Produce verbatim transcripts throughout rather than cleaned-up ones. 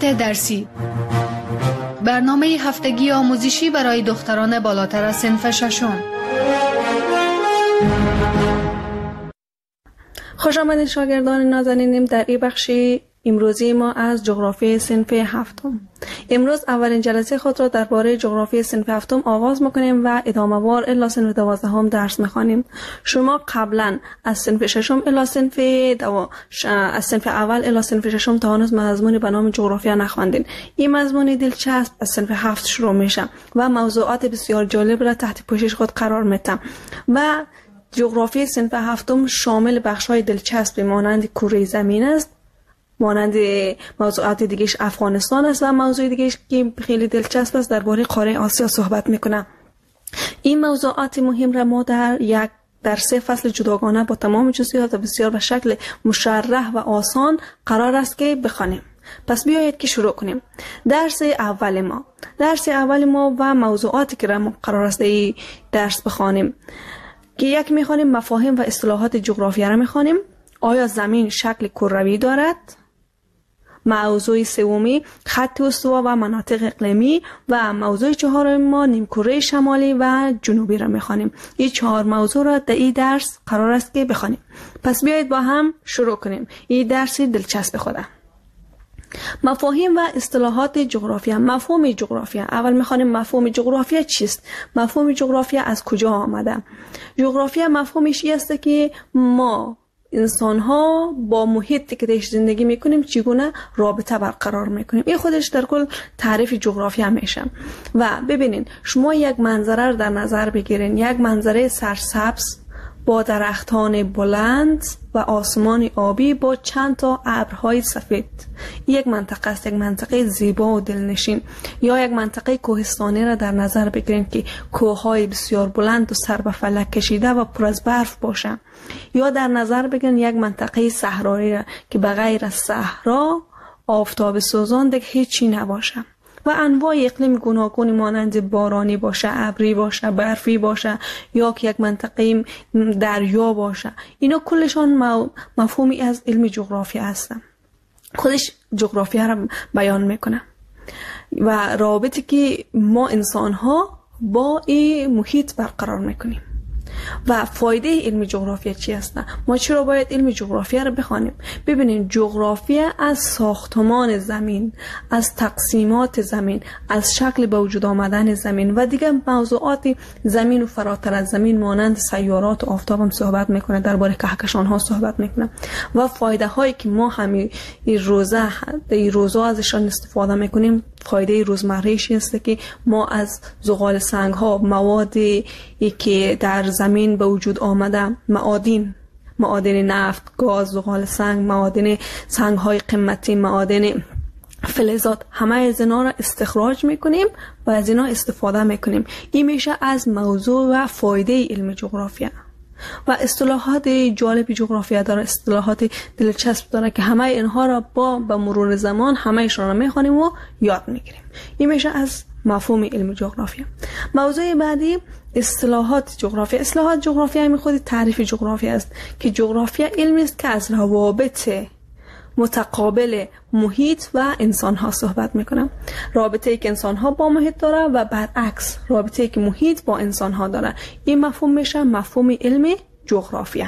موضوعات درسی. برنامه هفتگی آموزشی برای دختران بالاتر از صنف ششم. خوش آمدید شاگردان نازنینم در این بخش امروزی ما از جغرافی صنف هفتم. امروز اولین جلسه خود را درباره جغرافی صنف هفتم آغاز می‌کنیم و ادامه‌وار الی صنف دوازدهم درس می‌خوانیم. شما قبلا از صنف ششم الی صنف دو از صنف اول الی صنف ششم تا هنوز مضمون به نام جغرافیا نخواندین. این مضمون دلچسب از صنف هفت شروع میشه و موضوعات بسیار جالب را تحت پوشش خود قرار میده و جغرافی صنف هفتم شامل بخش‌های دلچسب مانند کره زمین است، مانند موضوعات دیگهش افغانستان است و موضوع دیگهش که خیلی دلچسب است درباره قاره آسیا صحبت میکنه. این موضوعات مهم را ما در یک در سه فصل جداگانه با تمام جزئیات و بسیار به شکل مشرح و آسان قرار است که بخوانیم. پس بیایید که شروع کنیم. درس اول ما درس اول ما و موضوعاتی که ما قرار است این درس بخوانیم که یک میخوانیم مفاهیم و اصطلاحات جغرافیا را میخوانیم. آیا زمین شکل کروی دارد؟ موضوع سومی خط استوا و مناطق اقلیمی و موضوع چهارم ما نیمکره شمالی و جنوبی را میخوانیم. این چهار موضوع را در این درس قرار است که بخوانیم. پس بیایید با هم شروع کنیم. این درس دلچسب خوده. مفاهیم و اصطلاحات جغرافیا. مفهوم جغرافیا. اول میخوانیم مفهوم جغرافیا چیست؟ مفهوم جغرافیا از کجا آمده؟ جغرافیا مفهومش این است که ما انسان ها با محیطی که درش زندگی میکنیم چگونه رابطه برقرار میکنیم. این خودش در کل تعریف جغرافیا میشه. و ببینین شما یک منظره رو در نظر بگیرین، یک منظره سرسبز با درختان بلند و آسمان آبی با چند تا ابرهای سفید. یک منطقه است، یک منطقه زیبا و دلنشین. یا یک منطقه کوهستانی را در نظر بگیرین که کوههای بسیار بلند و سر به فلک کشیده و پر از برف باشه. یا در نظر بگیرین یک منطقه صحرایی را که بغیر از صحرا آفتاب سوزان دیگه هیچی نباشه. و انواع اقلیم گوناگونی مانند بارانی باشه، ابری باشه، برفی باشه یا که یک منطقه دریا باشه. اینا کلشان مفهومی از علم جغرافیا هستن. خودش جغرافیا را بیان میکنه و رابطی که ما انسان ها با این محیط برقرار میکنیم. و فایده علم جغرافیا چی است؟ ما چرا باید علم جغرافیا رو بخوانیم؟ ببینید جغرافیا از ساختمان زمین، از تقسیمات زمین، از شکل به وجود آمدن زمین و دیگه موضوعات زمین و فراتر از زمین مانند سیارات و آفتاب هم صحبت میکنه، درباره کهکشان ها صحبت میکنه و فایده هایی که ما همین روزه این روزا ازشان استفاده میکنیم. فایده روزمره‌ایش است که ما از زغال سنگ ها، موادی که در زمین به وجود آمده، معادن معادن نفت، گاز، زغال سنگ، معادن سنگ های قیمتی، معادن فلزات، همه از اینا را استخراج میکنیم و از اینا استفاده میکنیم. این میشه از موضوع و فایده علم جغرافیا. و اصطلاحات جالب جغرافیا داره، اصطلاحات دلچسب داره که همه اینها را با به مرور زمان همه‌شون را میخوانیم و یاد میگیریم. این میشه از مفهوم علم جغرافیا. موضوع بعدی اصطلاحات جغرافیا. اصطلاحات جغرافیا همین خود تعریف جغرافیا است که جغرافیا علمی است که از روابط متقابل محیط و انسان ها صحبت میکنم. رابطه ای که انسان ها با محیط داره و برعکس رابطه ای که محیط با انسان ها داره. این مفهوم میشه مفهوم علم جغرافیا.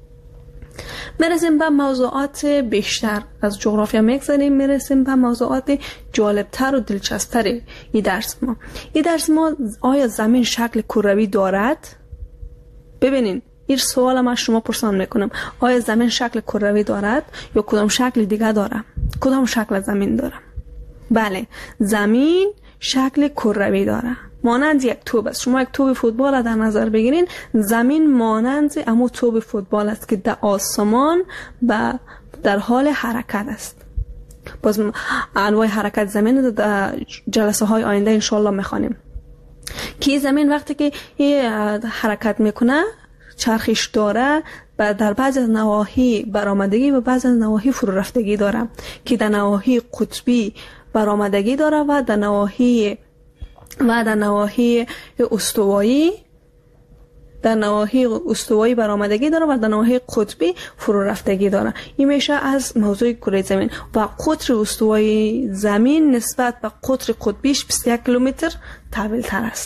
میرسیم به موضوعات بیشتر از جغرافیا میگذاریم، میرسیم به موضوعات جالبتر و دلچسبتر این درس ما. این درس ما آیا زمین شکل کروی دارد؟ ببینین این سوال من شما پرسان میکنم. آیا زمین شکل کروی دارد یا کدام شکل دیگه داره؟ کدام شکل زمین داره؟ بله، زمین شکل کروی داره، مانند یک توپ است. شما یک توپ فوتبال در نظر بگیرین، زمین مانند اما توپ فوتبال است که در آسمان و در حال حرکت است. باز انواع حرکت زمین در جلسه های آینده انشالله میخوانیم که زمین وقتی که حرکت میکنه چرخش داره و در بعض از نواحی برآمدگی و بعض از نواحی فرو رفتگی داره که در نواحی قطبی برآمدگی داره و در نواحی و در نواحی استوایی در نواحی استوایی برآمدگی داره و در نواحی قطبی فرو رفتگی داره. این میشه از موضوع کره زمین و قطر استوایی زمین نسبت به قطر قطبیش بیست و یک کیلومتر طویل تر است.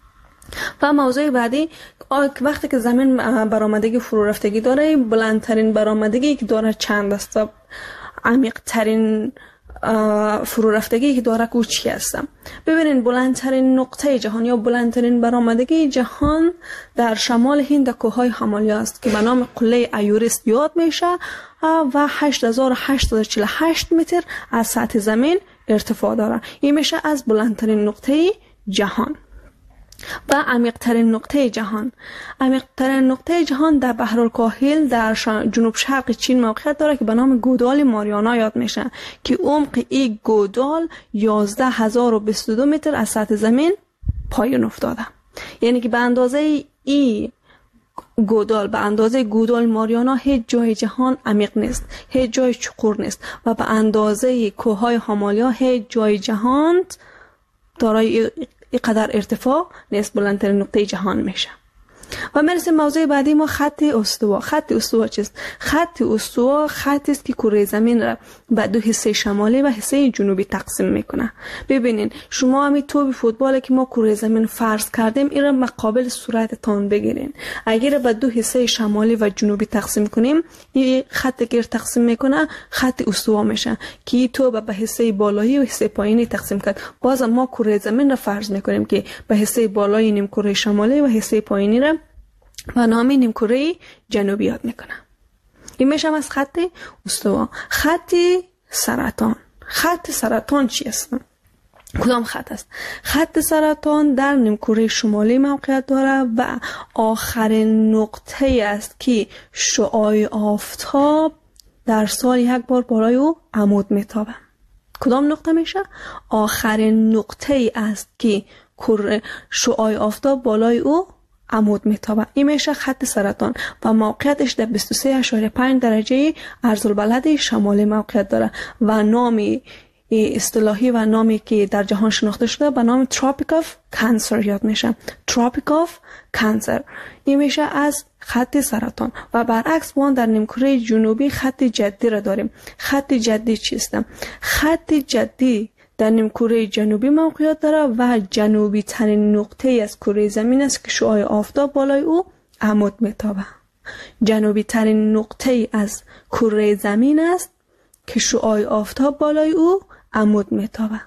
و موضوع بعدی وقتی که زمین برآمدگی فرو رفتگی داره، بلندترین برآمدگی که داره چند است و عمیق ترین فرو رفتگی که داره کو چی هستم. ببینین بلندترین نقطه جهان یا بلندترین برآمدگی جهان در شمال هند کوههای همالیا است که به نام قله ایورست یاد میشه و هشت هزار و هشتصد و چهل و هشت متر از سطح زمین ارتفاع داره. این میشه از بلندترین نقطه جهان. و عمیق‌ترین نقطه جهان عمیق‌ترین نقطه جهان در بحرالکاهل در جنوب شرق چین موقعیت داره که به نام گودال ماریانا یاد میشه که عمق این گودال یازده هزار و بیست و دو متر از سطح زمین پایین افتاده. یعنی که به اندازه این گودال به اندازه گودال ماریانا هیچ جای جهان عمیق نیست، هیچ جای چقور نیست و به اندازه کوههای هامالیا هیچ جای جهان دارای اینقدر ارتفاع نیست. بلندترین نقطه جهان میشه. و میرسیم موضوع بعدی ما خط استوا. خط استوا چیست؟ خط استوا خطی است که کره زمین را به دو حصه شمالی و حصه جنوبی تقسیم میکنه. ببینین شما همین توپ فوتبال که ما کره زمین فرض کردیم این را مقابل صورتتان بگیرین. اگر به دو حصه شمالی و جنوبی تقسیم کنیم این خطی که تقسیم میکنه خط استوا میشه که تو به حصه بالایی و حصه پایینی تقسیم کرد. باز ما کره زمین را فرض میکنیم که به حصه بالایی نیم کره شمالی و حصه پایینی را و نام نیمکره جنوبی یاد میکنه. این میشه از خط استوا. خط سرطان. خط سرطان چی است؟ کدام خط است؟ خط سرطان در نیمکره شمالی موقعیت داره و آخرین نقطه است که شعاع آفتاب در سال یک بار بالای او عمود میتابه. کدام نقطه میشه؟ آخرین نقطه است که شعاع آفتاب بالای او عمود میتابه. این میشه خط سرطان و موقعیتش در بیست و سه اشاریه پنج درجه عرض البلد شمالی موقعیت داره و نامی اصطلاحی و نامی که در جهان شناخته شده به نام تروپیک آف کانسر یاد میشه. تروپیک آف کانسر. این میشه از خط سرطان. و برعکس ما در نیمکره جنوبی خط جدی را داریم. خط جدی چیست؟ خط جدی در نیمکره جنوبی موقعیت داره و جنوبی ترین نقطه از کره زمین است که شعاع آفتاب بالای او عمود میتابه. جنوبی ترین نقطه از کره زمین است که شعاع آفتاب بالای او عمود میتابه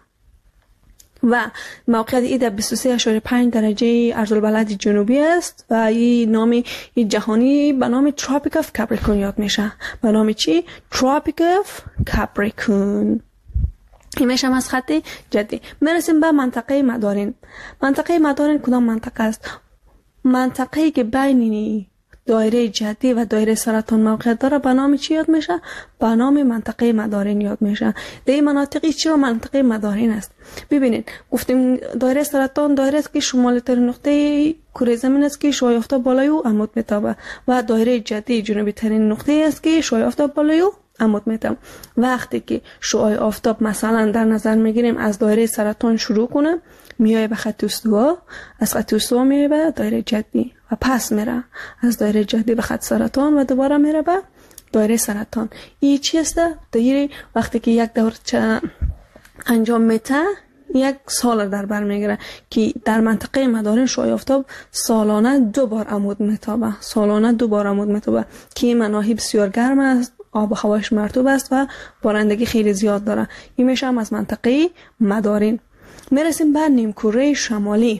و موقعیت ای در بیست و سه اشاریه پنج درجه عرض البلد جنوبی است و این نامی این جهانی به نام تروپیک آف کاپریکون یاد میشه. به نام چی؟ تروپیک آف کاپریکون. این میشه از خط جدی. میرسیم به منطقه مدارین. منطقه مدارین کدام منطقه است؟ منطقه‌ای که بین دایره جدی و دایره سرطان موقعیت داره به نام چی یاد میشه؟ به نام منطقه مدارین یاد میشه. در این مناطقی چرا منطقه مدارین است؟ ببینید گفتیم دایره سرطان دایره است که شمالی ترین نقطه کره زمین است که شعاع آفتاب بالای او عمود میتابه و دایره جدی جنوبی ترین نقطه است که شعاع آفتاب بالای او عمود میتابه. وقتی که شعاع آفتاب مثلا در نظر میگیریم از دایره سرطان شروع کنه میای به خط استوا، از خط استوا میای به دایره جدی و پس میره از دایره جدی به خط سرطان و دوباره میره به دایره سرطان. این چی است؟ دایره وقتی که یک دور انجام میده یک سال در بر میگیره که در منطقه مدارین شعاع آفتاب سالانه دو بار عمود میتابه. سالانه دو بار عمود میتابه که مناطق بسیار گرم است، آب و هواش مرطوب است و بارندگی خیلی زیاد داره. این میشه هم از منطقه مدارین. میرسیم به نیمکره شمالی.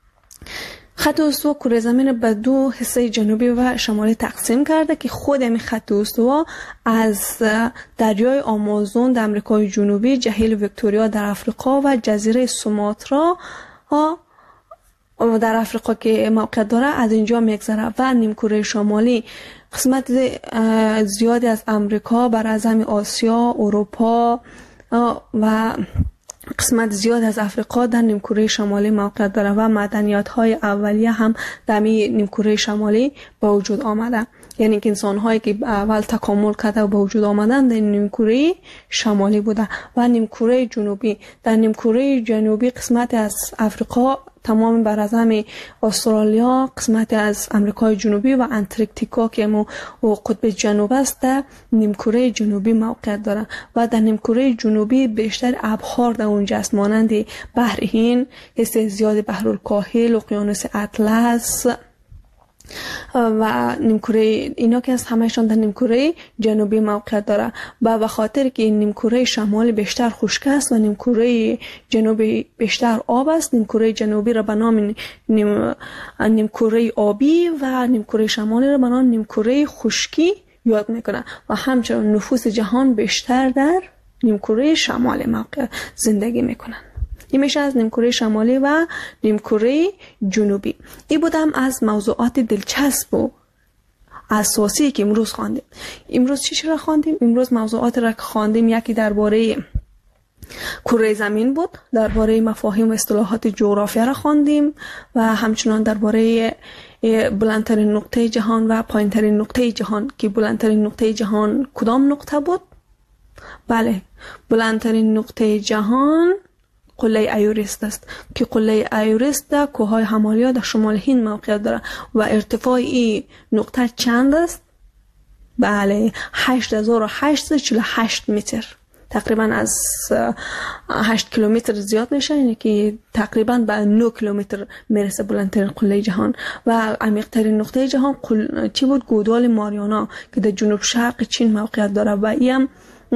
خط استوا کره زمین به دو حصه جنوبی و شمالی تقسیم کرده که خود همین خط استوا از دریای آمازون در امریکای جنوبی، جهیل ویکتوریا در افریقا و جزیره سوماترا در افریقا که موقعیت داره از اینجا میگذره و نیمکره شمالی قسمت زیادی از امریکا، براعظم آسیا، اروپا و قسمت زیاد از افریقا در نیمکره شمالی موقعیت داره و مدنیات های اولیه هم در نیمکره شمالی به وجود آمده. یعنی که انسان هایی که اول تکامل کرده و به وجود آمدن در نیمکره شمالی بوده. و نیمکره جنوبی، در نیمکره جنوبی قسمت از افریقا تمام براعظم استرالیا، قسمت از امریکای جنوبی و انتارکتیکا که مو قطب جنوب است در نیمکره جنوبی موقعیت داره و در نیمکره جنوبی بیشتر ابحار در اونجا است، مانند بحر هند، حصه زیاد بحرالکاهل، اقیانوس اطلس و نیمکره اینا که از همهشان در نیمکره جنوبی موقعیت داره و به خاطر که این نیمکره شمالی بیشتر خشک است و نیمکره جنوبی بیشتر آب است، نیمکره جنوبی را به نام نیم نیمکره آبی و نیمکره شمالی را به نام نیمکره خشکی یاد میکنه و همچنین نفوس جهان بیشتر در نیمکره شمالی موقع زندگی میکنن. این میشه از نیمکره شمالی و نیمکره جنوبی. این بودم از موضوعات دلچسب و اساسی که امروز خواندیم. امروز چی چرا خواندیم؟ امروز موضوعات را که خواندیم یکی درباره کره زمین بود، درباره مفاهیم و اصطلاحات جغرافیا را خواندیم و همچنان درباره بلندترین نقطه جهان و پایینترین نقطه جهان که بلندترین نقطه جهان کدام نقطه بود؟ بله، بلندترین نقطه جهان قله ایورست است که قله ایورست در کوههای همالیا در شمال هند موقعیت داره و ارتفاع این نقطه چند است؟ بله، هشت هزار و هشتصد و چهل و هشت متر، تقریبا از هشت کیلومتر زیاد میشه، یعنی که تقریبا به نه کیلومتر میرسه بلندترین قله جهان. و عمیق‌ترین نقطه جهان قل... چی بود؟ گودال ماریانا که در جنوب شرق چین موقعیت داره و این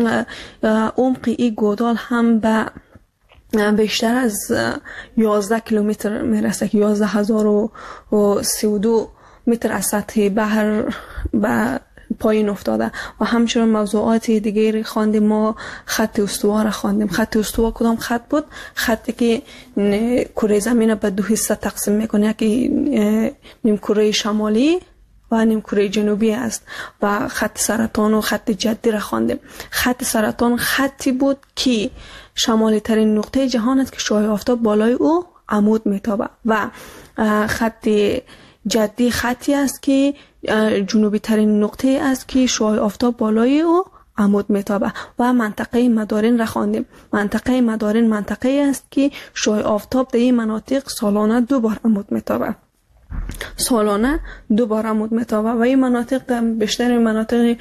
عمق این گودال هم به بیشتر از یازده کیلومتر میرسه که یازده هزار و سی و دو متر از سطح بحر به پایین افتاده. و همچنین موضوعات دیگری خواندیم. ما خط استوا را خواندیم. خط استوا کدام خط بود؟ خطی که کره زمین به دو حصه تقسیم میکنه، یکی نیمکره شمالی و نیمکره جنوبی است و خط سرطان و خط جدی را خواندیم. خط سرطان خطی بود که شمالی ترین نقطه جهان است که شعاع آفتاب بالای او عمود میتابه و خط جدی خطی است که جنوبی ترین نقطه است که شعاع آفتاب بالای او عمود میتابه. و منطقه مدارین را خواندیم. منطقه مدارین منطقه است که شعاع آفتاب در این مناطق سالانه دو بار عمود میتابه. سالانه دو بار عمود میتابه و این مناطق بیشتر مناطق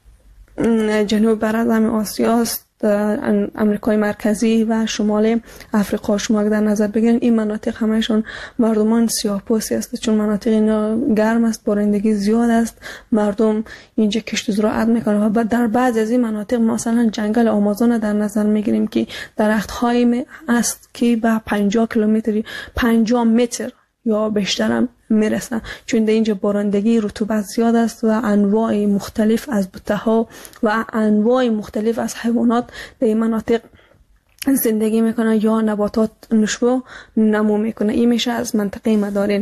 جنوب براعظم آسیا است، امریکای مرکزی و شمال افریقا. شما اگر در نظر بگیرید این مناطق همهشون مردمان سیاه‌پوستی است، چون مناطق اینا گرم است، بارندگی زیاد است، مردم اینجا کشت و زراعت میکنن. و در بعض از این مناطق مثلا جنگل آمازون در نظر میگیریم که درخت‌هایی است که به پنجاه کیلومتر پنجاه متر یا بیشتر هم میرسن، چون در اینجا بارندگی رطوبت زیاد است و انواع مختلف از بوته‌ها و انواع مختلف از حیوانات در این مناطق زندگی میکنن یا نباتات نشو نمو میکنه. این میشه از منطقه مدارین.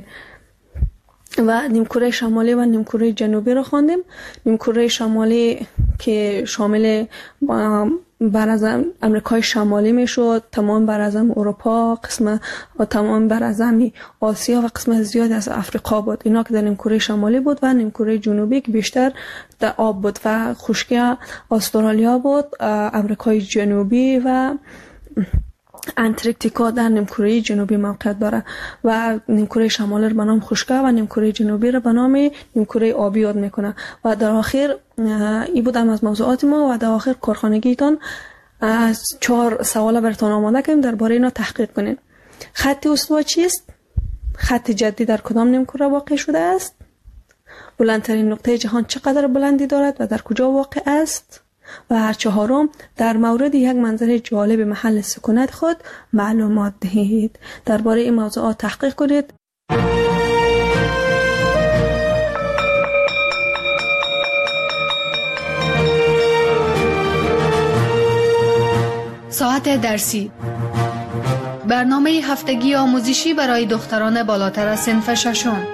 و نیمکره شمالی و نیمکره جنوبی رو خواندیم. نیمکره شمالی که شامل براعظم امریکای شمالی میشد، تمام براعظم اروپا، قسم و تمام براعظم آسیا و قسم زیاد از افریقا بود. اینا که در نیمکره شمالی بود. و نیمکره جنوبی که بیشتر در آب بود و خشکی استرالیا بود، امریکای جنوبی و انتارکتیکا در نیمکره جنوبی موقعیت داره. و نیمکره شمالی رو به نام خشکی و نیمکره جنوبی رو به نام نیمکره آبی یاد میکنه. و در آخر این بودم از موضوعات ما و در آخر کارخانگیتان از چهار سوال براتون آماده کردیم، درباره اینا تحقیق کنین. خط استوا چیست؟ خط جدی در کدام نیمکره واقع شده است؟ بلندترین نقطه جهان چقدر بلندی دارد و در کجا واقع است؟ و چهارم، در مورد یک منظره جالب محل سکونت خود معلومات دهید. درباره این موضوعات تحقیق کنید. ساعت درسی، برنامه هفتگی آموزشی برای دختران بالاتر از صنف ششم.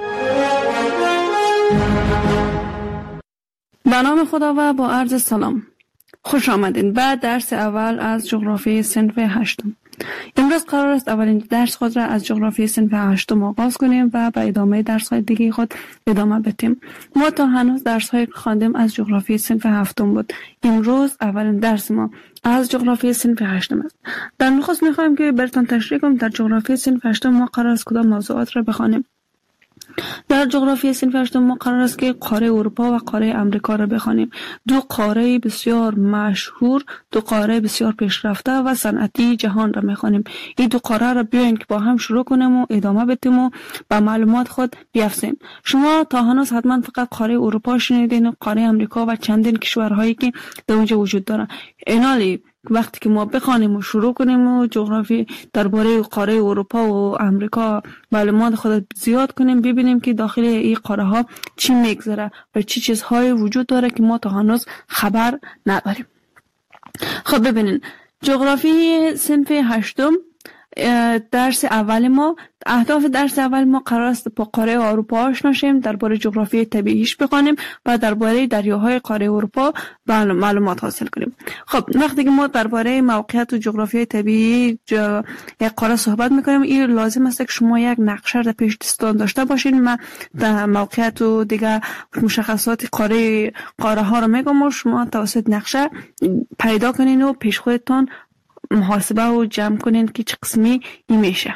به نام خدا و با عرض سلام، خوش آمدین. بعد درس اول از جغرافی صنف هشتم. امروز قرار است اولین درس خود را از جغرافی صنف هشتم آغاز کنیم و به ادامه درس های دیگه خود ادامه بدیم. ما تا هنوز درس های خواندیم از جغرافی صنف هفتم بود. امروز اولین درس ما از جغرافی صنف هشتم است. در نخست میخوایم که براتون تشریح کنم در جغرافی صنف هشتم ما قرار است کدام موضوعات را بخوانیم. در جغرافی صنف هشتم ما قرار است که قاره اروپا و قاره امریکا را بخوانیم. دو قاره بسیار مشهور، دو قاره بسیار پیشرفته و صنعتی جهان را میخوانیم. این دو قاره را بیاین که با هم شروع کنیم و ادامه بدیم و با معلومات خود بیافزاییم. شما تا هنوز حتما فقط قاره اروپا شنیدین و قاره امریکا و چندین کشورهایی که در اونجا وجود دارن. اینالی وقتی که ما بخوانیم و شروع کنیم و جغرافی درباره قاره اروپا و امریکا معلومات خود زیاد کنیم، ببینیم که داخل این قاره ها چی میگذره و چی چیزهای وجود داره که ما تا هنوز خبر نداریم. خب ببینین، جغرافی صنف هشتم درس اول ما، اهداف درس اول ما قرار است با قاره اروپا آشنا شیم، درباره جغرافی طبیعیش بخوانیم و درباره دریاهای قاره اروپا معلومات حاصل کنیم. خب وقتی که ما درباره موقعیت و جغرافی طبیعی یک قاره صحبت میکنیم، این لازم است که شما یک نقشه در پیش دستان داشته باشین. من در موقعیت و دیگه مشخصات قاره قاره ها رو میگم و شما توسط نقشه پیدا کنین و پیش خودتان محاسبه و جمع کنین که چه قسمی این میشه.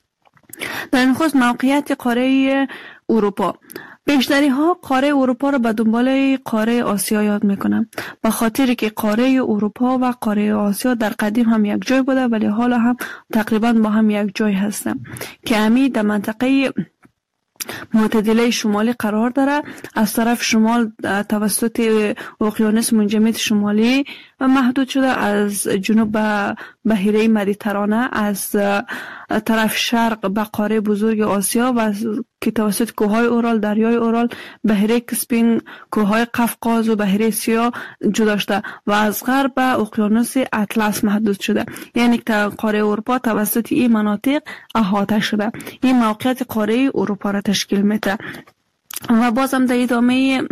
در نخست موقعیت قاره اروپا. بیشتری ها قاره اروپا را به دنبال قاره آسیا یاد میکنن، به خاطر که قاره اروپا و قاره آسیا در قدیم هم یک جای بوده ولی حالا هم تقریبا با هم یک جای هستن که امی در منطقه معتدله شمالی قرار داره. از طرف شمال توسط اقیانوس منجمد شمالی محدود شده، از جنوب به بحیره مدیترانه، از طرف شرق به قاره بزرگ آسیا و که توسط کوههای اورال، دریای اورال، بحیره کسپین، کوههای قفقاز و بحیره سیاه جدا شده و از غرب به اقیانوس اطلس محدود شده. یعنی که قاره اروپا توسط این مناطق احاطه شده. این موقعیت قاره اروپا را تشکیل میده. و بازم در ادامه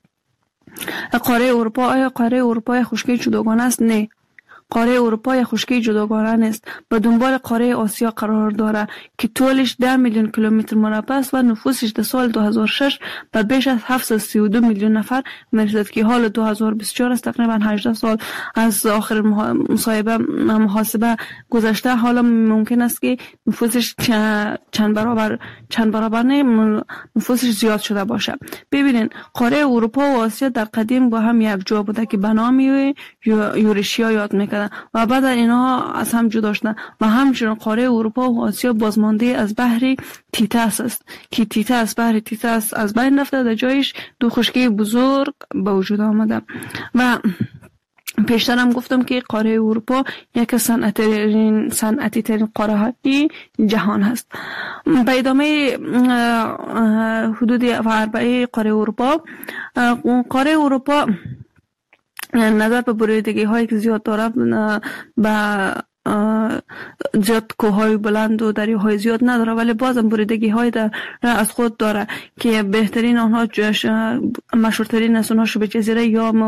قاره اروپا، آیا قاره اروپا خشکی جداگانه است؟ نه، قاره اروپا یک خشکی جداگانه نیست. به دنبال قاره آسیا قرار داره که طولش ده میلیون کیلومتر مربع است و نفوسش در سال دو هزار و شش به بیش از هفتصد و سی و دو میلیون نفر میرسد که حال دو هزار و بیست و چهار است، تقریبا هجده سال از آخر مصاحبه محاسبه گذشته. حالا ممکن است که نفوسش چند برابر چند برابر نه نفوسش زیاد شده باشه. ببینین، قاره اروپا و آسیا در قدیم با هم یک جا بوده که به نام یورشیا یاد میکردن و بعد اینا از هم جدا شدن و همچنین قاره اروپا و آسیا بازمانده از بحر تیتاس است که تیتاس بحر تیتاس از بین رفته، در جایش دو خشکی بزرگ به وجود آمده. و پیشتر هم گفتم که قاره اروپا یک صنعتی صنعتی ترین قاره های جهان هست. به ادامه حدود اربعه قاره اروپا، قاره اروپا نظر به بریدگی هایی که زیاد داره، به زیاد کوههای بلند و دریاهای زیاد نداره ولی بازم بریدگی های در از خود داره که بهترین آنها مشهورترین از اونها شبه جزیره یا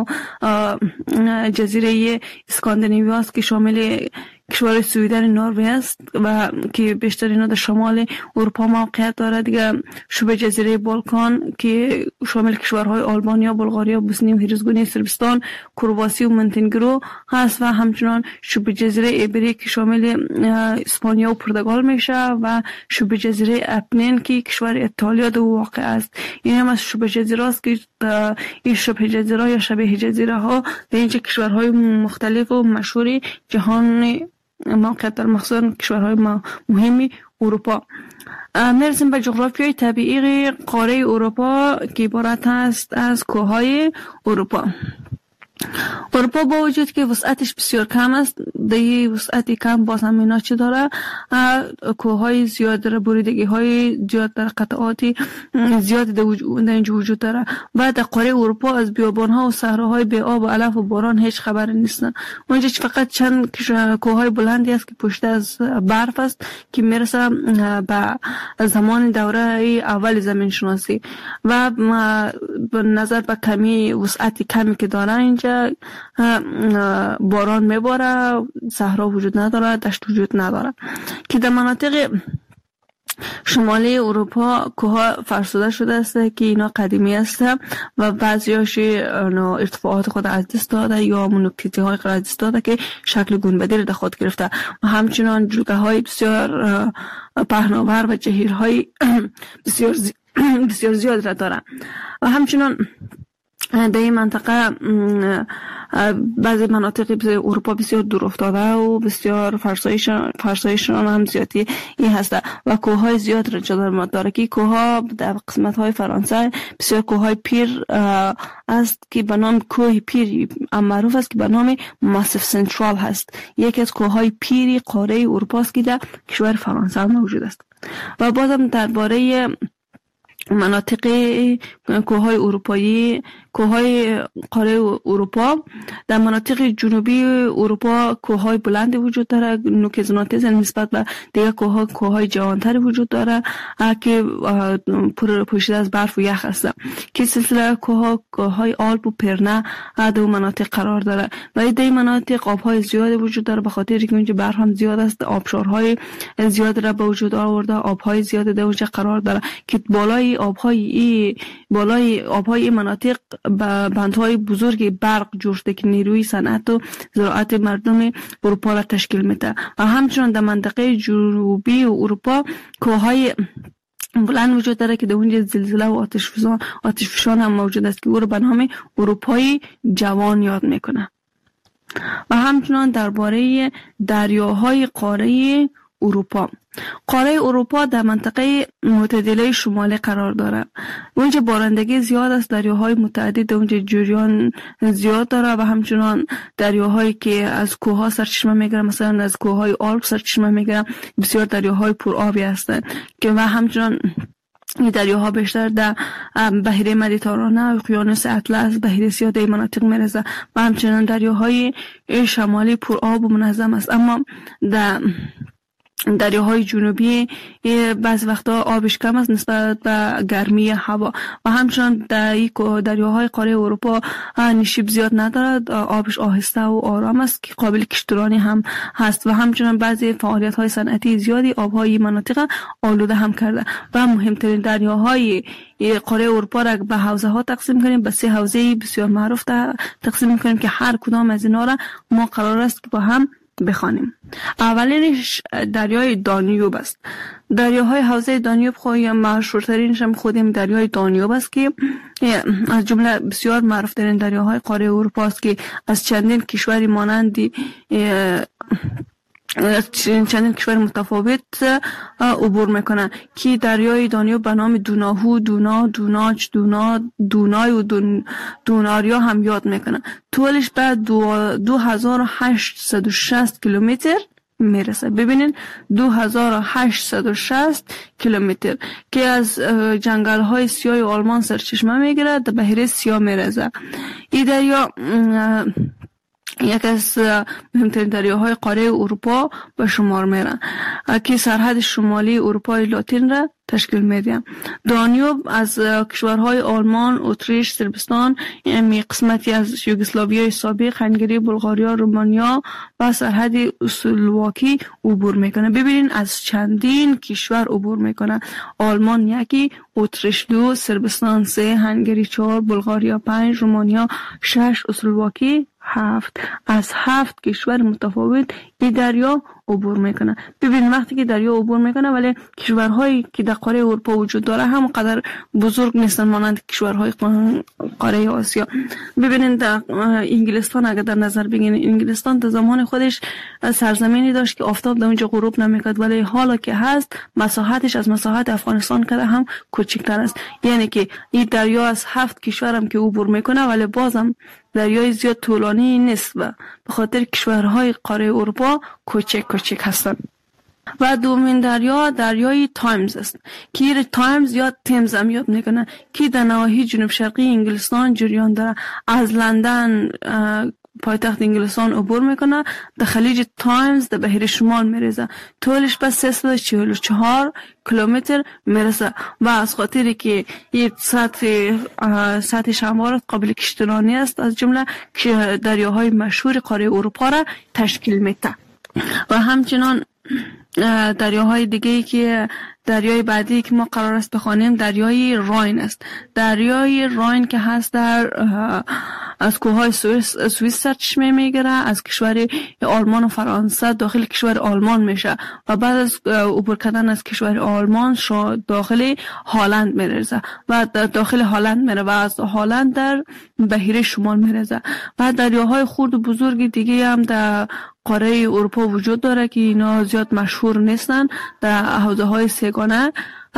جزیره اسکاندیناوی است که شامل کشور سویدن نروژ است و که بیشترین در شمال اروپا موقعیت دارد. دیگه شبه جزیره بالکان که شامل کشورهای آلبانیا، بلغاریا، بوسنی و هرزگونی، صربستان، کرواسی و مونتنگرو هست و همچنان شبه جزیره ایبری که شامل اسپانیا و پرتغال میشه و شبه جزیره اپنین که کشور ایتالیا در واقع است. این هم از شبه جزیره است که این شبه جزیره یا شبه جزیره ها در اینجا کشورهای مختلف و مشهور جهان موقعیت در مخصوص کشورهای مهمی اروپا. میرسیم به جغرافیای طبیعی قاره اروپا که عبارت است از کوههای اروپا. اروپا با وجود که وسعتش بسیار کم است، دیگه وسعتی کم باز هم اینا چی داره؟ کوههای زیاد داره، بریدگی های زیاد داره، قطعاتی زیاد در اینجا وجود داره و در قاره اروپا از بیابان ها و صحراهای بی آب و علف و باران هیچ خبری نیستن. اونجا فقط چند کوههای بلندی است که پشت از برف است که میرسه به زمان دوره اول زمین شناسی و به نظر به کمی وسعتی کمی که داره اینجا که باران میباره، صحرا وجود نداره، دشت وجود نداره. که در مناطق شمالی اروپا کوه فرسوده شده است که اینا قدیمی است و بعضیاش ارتفاعات خود از دست داده یا منوکتیتی های خود از دست داده که شکل گنبدی را در خود گرفته و همچنان جلگه های بسیار پهناور و جهیرهای بسیار زی... بسیار زیاد را داره و همچنان در این منطقه بعضی مناطق اروپا بسیار دور افتاده و بسیار فرسایشان فرسایشان هم زیادی این هسته و کوههای زیاد را جدا داره که کوهها در قسمت های فرانسه بسیار کوههای پیر است که به نام کوه پیر معروف است که به نام ماسیف سنترال هست. یکی از کوههای پیری قاره اروپا است که در کشور فرانسه موجود است. و بازم درباره مناطق کوههای اروپایی کوههای قاره اروپا، در مناطق جنوبی اروپا کوههای بلندی وجود داره، نوک زناتیز نسبت به دیگر کوهها کوههای جوانتری وجود داره که پر پوشیده از برف و یخ هست که سلسله کوهها کوههای آلپ و پرنه در مناطق قرار داره و در این مناطق آبهای زیادی وجود داره به خاطر اینکه اونجا برف هم زیاد است، آبشارهای زیاد را به وجود آورده، آبهای زیاد در اونجا قرار داره که بالای آبهای بالای آبهای مناطق بندهای بزرگ برق جور شده که نیروی صنعت و زراعت مردم اروپا را تشکیل میده و همچنان در منطقه جنوبی اروپا کوههای بلند وجود داره که در اونجا زلزله و آتش فشان آتش فشان هم موجود است که او را به نام اروپای جوان یاد میکنه. و همچنان درباره دریاهای قاره اروپا، قاره اروپا در منطقه معتدله شمالی قرار داره. اونجا بارندگی زیاد است، دریاهای متعدد اونجا جریان زیاد داره و همچنان دریاهایی که از کوهها سرچشمه میگیرن، مثلا از کوههای آلپ سرچشمه میگیرن، بسیار دریاهای پرآبی هستند که و همچنان این دریاها بیشتر در بحیره مدیترانه، اقیانوس اطلس، بحیره سیاه در مناطق میرسه و همچنان دریاهای شمالی پرآب و منظم است. اما در دریاهای جنوبی بعض وقتا آبش کم است نسبت به گرمی هوا و همچنان در این دریاهای قاره اروپا نشیب زیاد ندارد، آبش آهسته و آرام است که قابل کشتیرانی هم هست و همچنان بعضی فعالیت های صنعتی زیادی آبهای مناطق آلوده هم کرده. و مهمترین دریاهای قاره اروپا را به حوزه ها تقسیم کنیم، به سه حوزه بسیار معروف تقسیم میکنیم که هر کدام از اینا را ما قرار است که با هم بخوانیم. اولینش دریای دانیوب است. دریاهای حوزه دانیوب خود مشهورترینش هم خودیم دریای دانیوب است که از جمله بسیار معروفترین دریاهای قاره اروپا است که از چندین کشوری مانند چندین کشور متفاوت عبور میکنن که دریای دانیوب به نام دوناهو، دونا، دوناچ، دونا، دونای و دون، دوناریا هم یاد میکنن. طولش به دو, دو هزار و هشتصد و شصت کیلومتر میرسه. ببینین دو هزار و هشتصد و شصت کیلومتر که از جنگل های سیاه آلمان سرچشمه میگیره، در بحیره سیاه میرسه. این دریا یک از مهمترین دریاهای قاره اروپا به شمار میرن که سرحد شمالی اروپای لاتین را تشکیل میده. دانیوب از کشورهای آلمان، اتریش، صربستان، یعنی قسمتی از یوگسلاویای سابق، هنگری، بلغاریا، رومانیا و سرحد اسلواکی عبور میکنه. ببینین از چندین کشور عبور میکنه. آلمان یکی، اتریش دو، صربستان سه، هنگری چهار، بلغاریا پنج، رومانیا شش، اسلواکی هفت. از هفت کشور متفاوت این دریا عبور میکنه. ببین وقتی که دریا عبور میکنه ولی کشورهایی که در قاره اروپا وجود داره هم قدر بزرگ نیستن مانند کشورهای قاره آسیا. ببینید در انگلستان اگر در نظر بگیرید، انگلستان در زمان خودش سرزمینی داشت که آفتاب در اونجا غروب نمیکرد ولی حالا که هست مساحتش از مساحت افغانستان کده هم کوچکتر است. یعنی که این دریا از هفت کشور هم که عبور میکنه ولی بازم دریای زیاد طولانی نیست و به خاطر کشورهای قاره اروپا کوچک کوچک هستند. و دومین دریا دریای تایمز است که تایمز یا تمز هم یاد میکنه که در نواحی جنوب شرقی انگلستان جریان داره. از لندن پایتخت انگلستان عبور میکنه، در خلیج تایمز در بحیر شمال میرسه. طولش بس سیصد و چهل و چهار کیلومتر میرسه و از خاطری که این سطح سطح شمال قابل کشتیرانی است، از جمله دریاهای مشهور قاره اروپا را تشکیل میده. و همچنان دریاهای دیگه که دریای بعدی که ما قرار است بخوانیم دریای راین است. دریای راین که هست در از کوههای سوئیس سوئیس سرچشمه میگیره، از کشور آلمان و فرانسه داخل کشور آلمان میشه و بعد از عبور کردن از کشور آلمان داخل هلند میرسه و داخل هلند میره و از هلند در بحیره شمال میرسه. و دریاهای خرد و بزرگ دیگه هم در قاره اروپا وجود داره که اینا زیاد مشهور نیستن. در حوزه های سگانه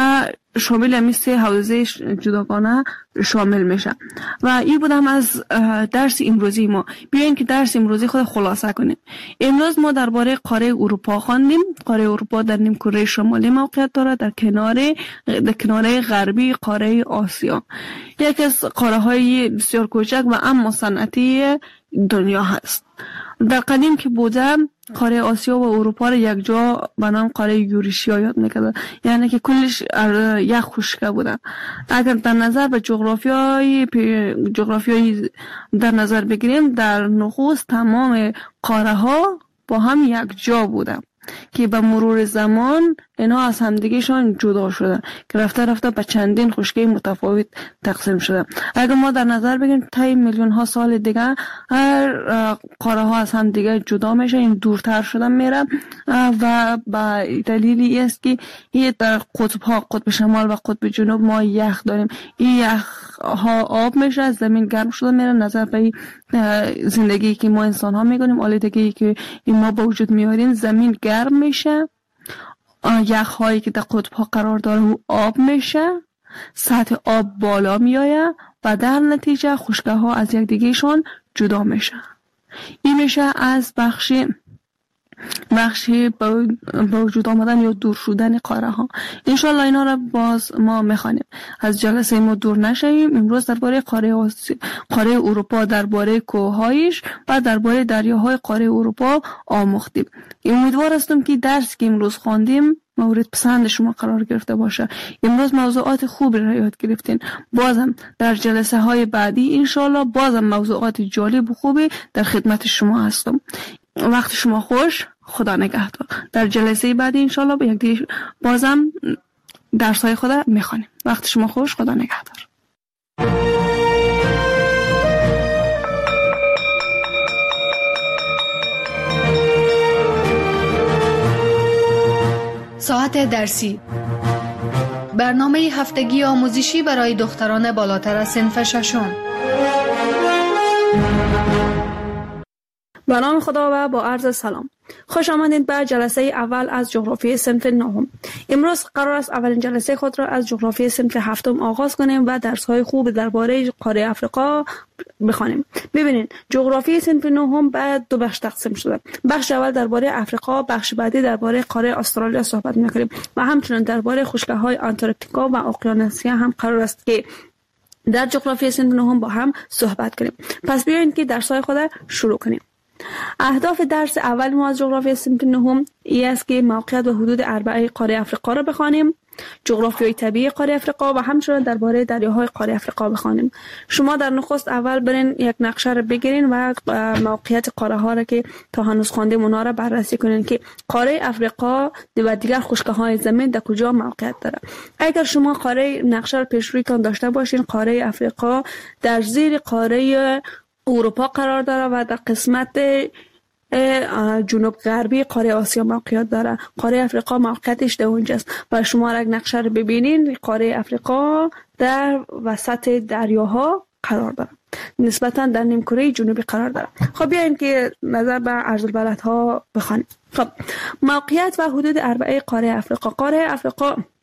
شامل همین سه حوزه جداگانه شامل میشه. و این بودم از درس امروزی ما. بیاین که درس امروزی خود خلاصه کنیم. امروز ما درباره قاره اروپا خواندیم. قاره اروپا در نیمکره شمالی موقعیت داره، در کنار در کناره غربی قاره آسیا. یکی از قاره های بسیار کوچک و اما صنعتی دنیا هست. در قدیم که بودم قاره آسیا و اروپا را یک جا به نام قاره یوریشیا یاد میکرد، یعنی که کلش یک خشکه بوده. اگر در نظر به جغرافیای جغرافیای در نظر بگیریم، در نخست تمام قاره ها با هم یک جا بودن که به مرور زمان اینا از همدیگهشان جدا شدن که رفته رفته به چندین خشکی متفاوت تقسیم شدن. اگر ما در نظر بگیریم طی میلیون ها سال دیگه هر قاره ها از هم دیگه جدا میشه، این دورتر شدن میره و به دلیلی است که این در قطب ها قطب شمال و قطب جنوب ما یخ داریم. این یخ ها آب میشه، زمین گرم شده میره. نظر به زندگی که ما انسان ها میکنیم، آلودگی که ما با وجود میاریم، زمین گرم میشه، یخ هایی که در قطب ها قرار داره و آب میشه، سطح آب بالا میآید و در نتیجه خشکه ها از یک دیگهشون جدا میشه. این میشه از بخشی بخشی با وجود آمدن یا دور شدن قاره ها. انشالله اینا را باز ما میخوانیم. از جلسه ما دور نشویم. امروز درباره قاره آسی... قاره اروپا، درباره کوههایش و درباره دریاهای قاره اروپا آموختیم. امیدوار هستم که درس که امروز خواندیم مورد پسند شما قرار گرفته باشه. امروز موضوعات خوبی را یاد گرفتین. بازم در جلسه های بعدی انشالله بازم موضوعات جالب و خوبی در خدمت شما هستم. وقت شما خوش. خدا نگهدار. در جلسه بعدی انشالله به یک دیگه بازم درس های خدا میخوانیم. وقت شما خوش. خدا نگهدار. ساعت درسی، برنامه هفتگی آموزشی برای دختران بالاتر از صنف ششم. به نام خدا و با عرض سلام. خوش آمدید به جلسه اول از جغرافی صنف نهم. امروز قرار است اولین جلسه خود را از جغرافی صنف هفتم آغاز کنیم و درس‌های خوب درباره قاره آفریقا بخوانیم. ببینید، جغرافی صنف نهم به دو بخش تقسیم شده. بخش اول درباره آفریقا، بخش بعدی درباره قاره استرالیا صحبت می‌کنیم و همچنین درباره خشکه‌های آنتارکتیکا و اقیانوسیا هم قرار است که در جغرافی صنف نهم با هم صحبت کنیم. پس بیایید که درس‌های خود را شروع کنیم. اهداف درس اول ما از جغرافی صنف نهم ای است که موقعیت و حدود اربعه قاره آفریقا را بخوانیم، جغرافیای طبیعی قاره آفریقا و همچنین درباره دریاهای قاره آفریقا بخوانیم. شما در نخست اول برین یک نقشه را بگیرین و موقعیت قاره ها را که تا هنوز خواندیم اونا را بررسی کنین که قاره آفریقا و دیگر خشکه های زمین در کجا موقعیت داره. اگر شما قاره نقشه را پیش رویتان داشته باشین، قاره آفریقا در زیر قاره اروپا قرار داره و در قسمت جنوب غربی قاره آسیا موقعیت داره. قاره آفریقا موقعیتش در اونجاست و شما اگر نقشه رو ببینین، قاره آفریقا در وسط دریاها قرار داره، نسبتا در نیمکره جنوبی قرار داره. خب بیاین که نظر به عرض البلدها بخوانیم. خب موقعیت و حدود اربعه قاره آفریقا. قاره آفریقا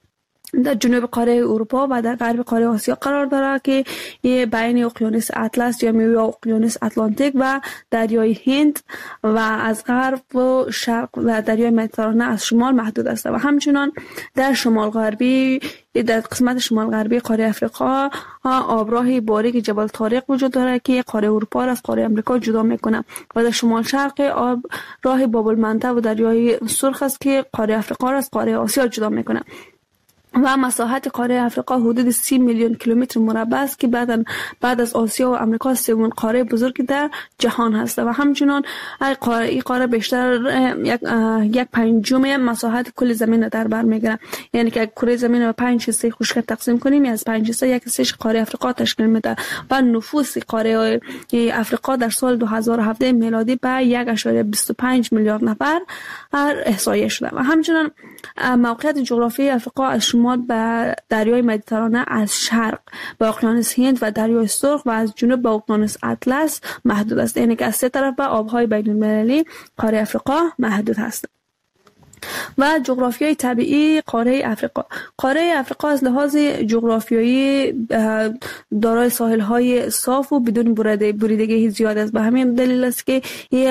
در جنوب قاره اروپا و در غرب قاره آسیا قرار دارد که بین اقیانوس اطلس یا میوه اقیانوس اتلانتیک و دریای هند و از غرب و شرق و دریای مدیترانه از شمال محدود است و همچنان در شمال غربی در قسمت شمال غربی قاره افریقا آبراه باریک جبل طارق وجود دارد که قاره اروپا را از قاره آمریکا جدا میکنه و در شمال شرق آب راه باب المنطقه و دریای سرخ است که قاره افریقا را از قاره آسیا جدا میکنه و مساحت قاره افریقا حدود سی میلیون کیلومتر مربع است که بعد بعد از آسیا و آمریکا سومین قاره بزرگ در جهان هست و همچنان این قاره بیشتر یک یک پنجم مساحت کل زمین را در بر میگیره. یعنی که کره زمین را به پنج حصه خشک تقسیم کنیم، از پنج حصه یک حصهش قاره افریقا تشکیل میده و نفوس قاره افریقا در سال دو هزار و هفده میلادی به یک ممیز بیست و پنج میلیارد نفر احصایه شده و همچنان موقعیت جغرافیایی افریقا از شمال به دریای مدیترانه از شرق به اقیانوس هند و دریای سرخ و از جنوب به اقیانوس اطلس محدود است. یعنی که از سه طرف به آبهای بین المللی قاره افریقا محدود است. و جغرافیای طبیعی قاره افریقا قاره افریقا از لحاظ جغرافیایی دارای ساحل‌های صاف و بدون بریدگی زیاد است. به همین دلیل است که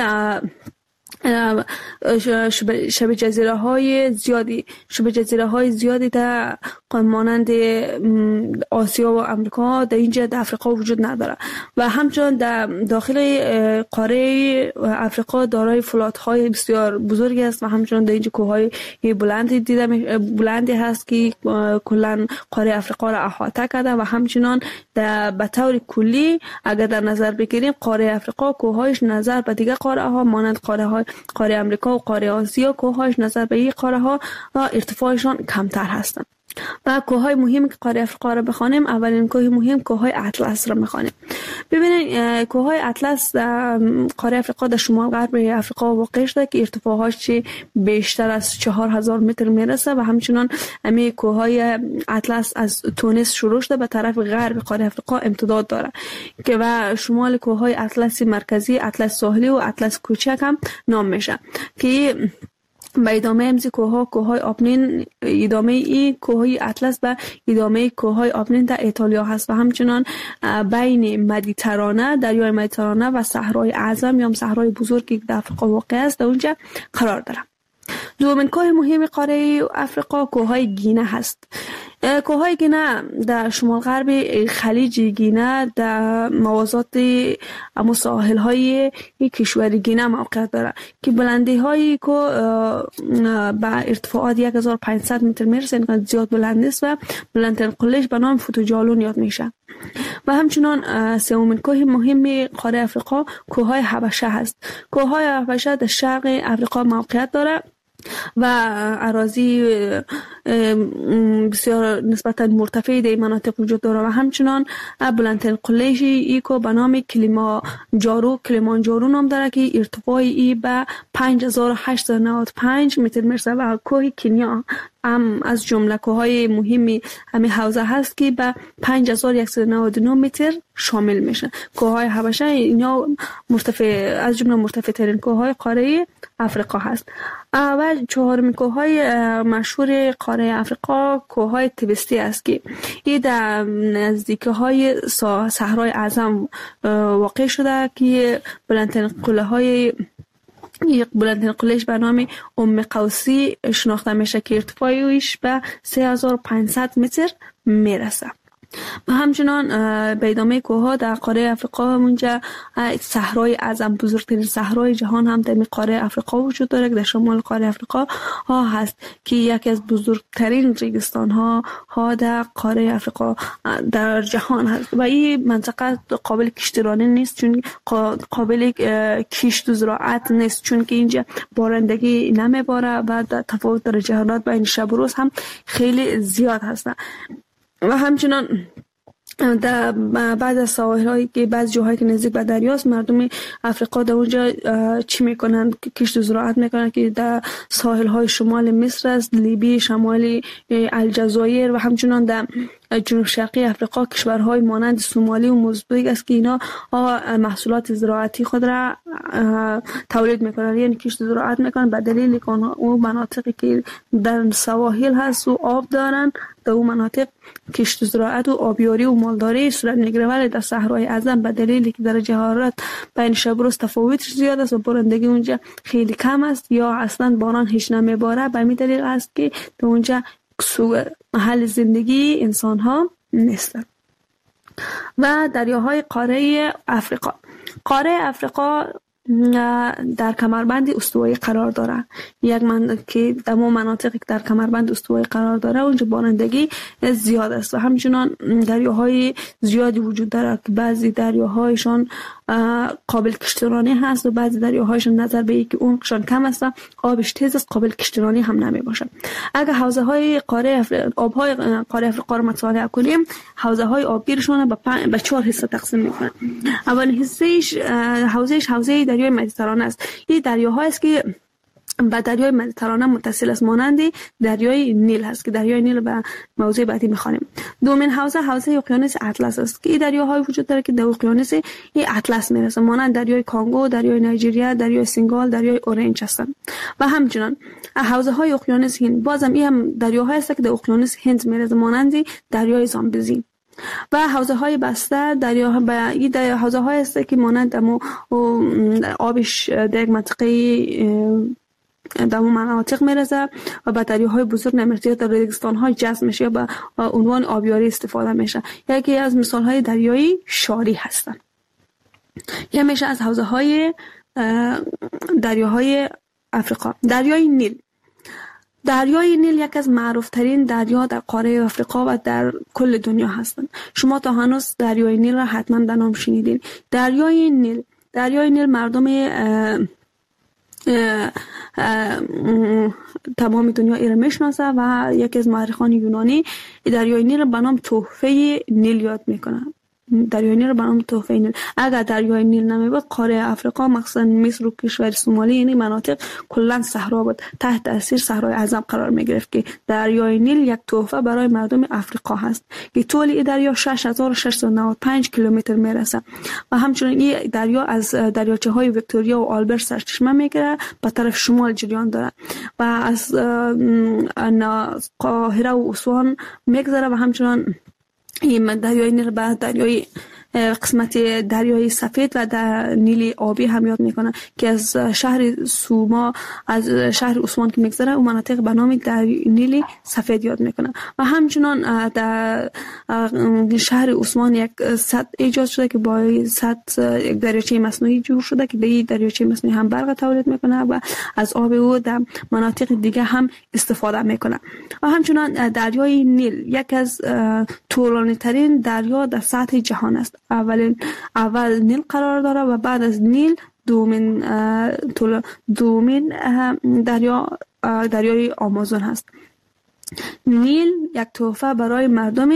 شبه جزیره های زیادی شبه جزیره های زیادی در مانند آسیا و آمریکا در اینجا در افریقا وجود نداره و همچنان در داخل قاره افریقا دارای فلات های بسیار بزرگی است و همچنان در اینجا کوه های بلندی دیده بلندی هست که کلا قاره افریقا را احاطه کرده و همچنان در به طور کلی اگر در نظر بگیریم قاره افریقا کوههایش نظر به دیگر قاره ها مانند قاره های قاره آمریکا و قاره آسیا کوههایش نظر به این قاره ها ارتفاعشان کمتر هستند. و کوههای مهم که قاره افریقا را بخوانیم، اولین کوه مهم کوههای اطلس را میخوانیم. ببینید کوههای اطلس در قاره افریقا در شمال غرب افریقا واقع شده که ارتفاعش بیشتر از چهار هزار متر میرسه و همچنان همه کوههای اطلس از تونس شروع شده به طرف غرب قاره افریقا امتداد داره که و شمال کوههای اطلس مرکزی، اطلس ساحلی و اطلس کوچک هم نام میشه که به ادامه امزی کوها کوهای آپنین ادامه ای کوهای اطلس و ادامه کوهای آپنین در ایتالیا هست و همچنان بین مدیترانه دریای مدیترانه و صحرای اعظم یا صحرای بزرگی در افریقا واقع است در اونجا قرار داره. دومین کوه مهم قاره افریقا کوههای گینه هست. کوههای گینه در شمال غرب خلیج گینه در موازات اما ساحل های کشور گینه موقع داره که بلندی های که به ارتفاعات یک هزار و پانصد متر میرسه، اینقدر زیاد بلند نیست و بلندترین قلهش به نام فوتوجالون یاد میشه. و همچنان سومین کوه مهم قاره افریقا کوههای حبشه هست. کوههای حبشه در شرق افریقا موقعیت داره و اراضی بسیار نسبتا مرتفع در مناطق وجود داره و همچنان بلندترین قله‌اش ایکو به نام کلیمانجارو کلیمانجارو نام داره که ارتفاعی ای به پنج هزار و هشتصد و نود و پنج متر میرسه و کوه کنیا هم از جمله کوههای مهمی همین حوزه هست که به پنج هزار و صد و نود و نه متر شامل میشه. کوههای حبشه اینا مرتفع از جمله مرتفع ترین کوههای قاره افریقا هست. و چهارمین کوههای مشهور قاره افریقا کوههای تبستی است که این در نزدیکی های صحرای اعظم واقع شده که بلندترین قله های یک بلندترین قلهش به نام ام قوسی شناخته میشه که ارتفاعش به سه هزار و پانصد متر میرسه. و همچنان به ادامه کوهها در قاره افریقا اونجا صحرای اعظم بزرگترین صحرای جهان هم در قاره افریقا وجود داره که در شمال قاره افریقا ها هست که یکی از بزرگترین ریگستان ها ها در قاره افریقا در جهان هست و این منطقه قابل کشتیرانی نیست چون قابل کشت و زراعت نیست چون که اینجا بارندگی نمیباره و تفاوت درجه حرارت بین شب و روز هم خیلی زیاد هست. و همچنان در بعد از ساحل‌هایی که بعض جاهایی که نزدیک به دریاست مردم افریقا در اونجا چی میکنن؟ کشت و زراعت میکنن که در ساحل‌های شمال مصر است، لیبی، شمالی الجزایر و همچنان در جنوب شرقی افریقا کشورهای مانند سومالی و موزامبیک است که اینا محصولات زراعتی خود را تولید میکنن، یعنی کشت زراعت میکنن به دلیل که اون مناطقی که در سواحل هست و آب دارن در اون مناطق کشت زراعت و آبیاری و مالداری صورت میگیره، ولی در صحرای اعظم به دلیلی که درجه حرارت بین شب و روز تفاوتش زیاد است و بارندگی اونجا خیلی کم است یا اصلا باران هیچ نمیباره، به همین دلیل است که در اونجا محل زندگی انسان ها نیستند. و دریاهای قاره افریقا، قاره افریقا در کمربند استوایی قرار داره، یک من که در مناطقی که در کمربند استوایی قرار داره اونجا بارندگی زیاد است و همچنان دریاهای زیادی وجود داره که بعضی دریاهایشان قابل کشتیرانی هست و بعضی دریاهایشان نظر به اینکه اونشان کم است آبش تیز است قابل کشتیرانی هم نمی باشه. اگر حوزه های قاره افریقا آبهای قاره افریقا رو مطالعه کنیم، حوزه های آبگیرشون به پن... به چهار حصه تقسیم میکنن. اول حصهش حوزهش حوزه دریای مدیترانه است. این دریاهایی است که با دریای مدیترانه متصل است، مانند دریای نیل هست که دریای نیل به موضوع بعدی میخوانیم. دومین حوزه حوزه اقیانوس اطلس است که این دریاهای وجود داره که در اقیانوس این اطلس میرسه، مانند دریای کانگو، دریای نایجریا، دریای سنگال، دریای اورنج هستند. و همچنان حوزه های اقیانوس هند، بازم این هم دریاهایی است که در اقیانوس هند میرسه، مانند دریای زامبزی. و حوزه های بسته دریا به این دریا حوزه های است که مانند دمو آبش در یک منطقه در اون مناطق میرسه و به دریاهای بزرگ نمیرسه، در ریگستان های جذب میشه یا به عنوان آبیاری استفاده میشه. یکی از مثال های دریایی شاری هستند. یه میشه از حوزه های دریاهای افریقا. دریای نیل، دریای نیل یک از معروف ترین دریا در قاره افریقا و در کل دنیا هستند. شما تا هنوز دریای نیل را حتما در نام شنیدین. دریای نیل دریای نیل مردم اه اه تمام دنیا ایره میشناسه و یکی از مورخان یونانی دریای نیل را به نام تحفه نیل یاد میکنه. دریای نیل را به نام تحفه نیل. اگر دریای نیل نمیبود قاره افریقا مخصوصا مصر و کشور سومالی یعنی مناطق کلا صحرا بود، تحت تاثیر صحرای اعظم قرار میگرفت که دریای نیل یک تحفه برای مردم افریقا هست که طول این دریا شش هزار و ششصد و نود و پنج کیلومتر میرسه و همچنین این دریا از دریاچه های ویکتوریا و آلبرت سرچشمه میگیره به طرف شمال جریان داره و از قاهره و اسوان میگذره و همچنین این دریای نیل به دریای قسمت دریای سفید و در نیل آبی هم یاد میکنه که از شهر سوما از شهر عثمان که میگذره اون مناطق به نام نیل سفید یاد میکنه و همچنان در شهر عثمان یک سد ایجاد شده که با سد یک دریاچه مصنوعی جور شده که به این دریاچه مصنوعی هم برق تولید میکنه و از آب او در مناطق دیگه هم استفاده میکنه. و همچنان دریای نیل یک از طولانی ترین دریا در سطح جهان است. اولین اول نیل قرار داره و بعد از نیل دومین دومین دریا دریای آمازون هست. نیل یک تحفه برای مردم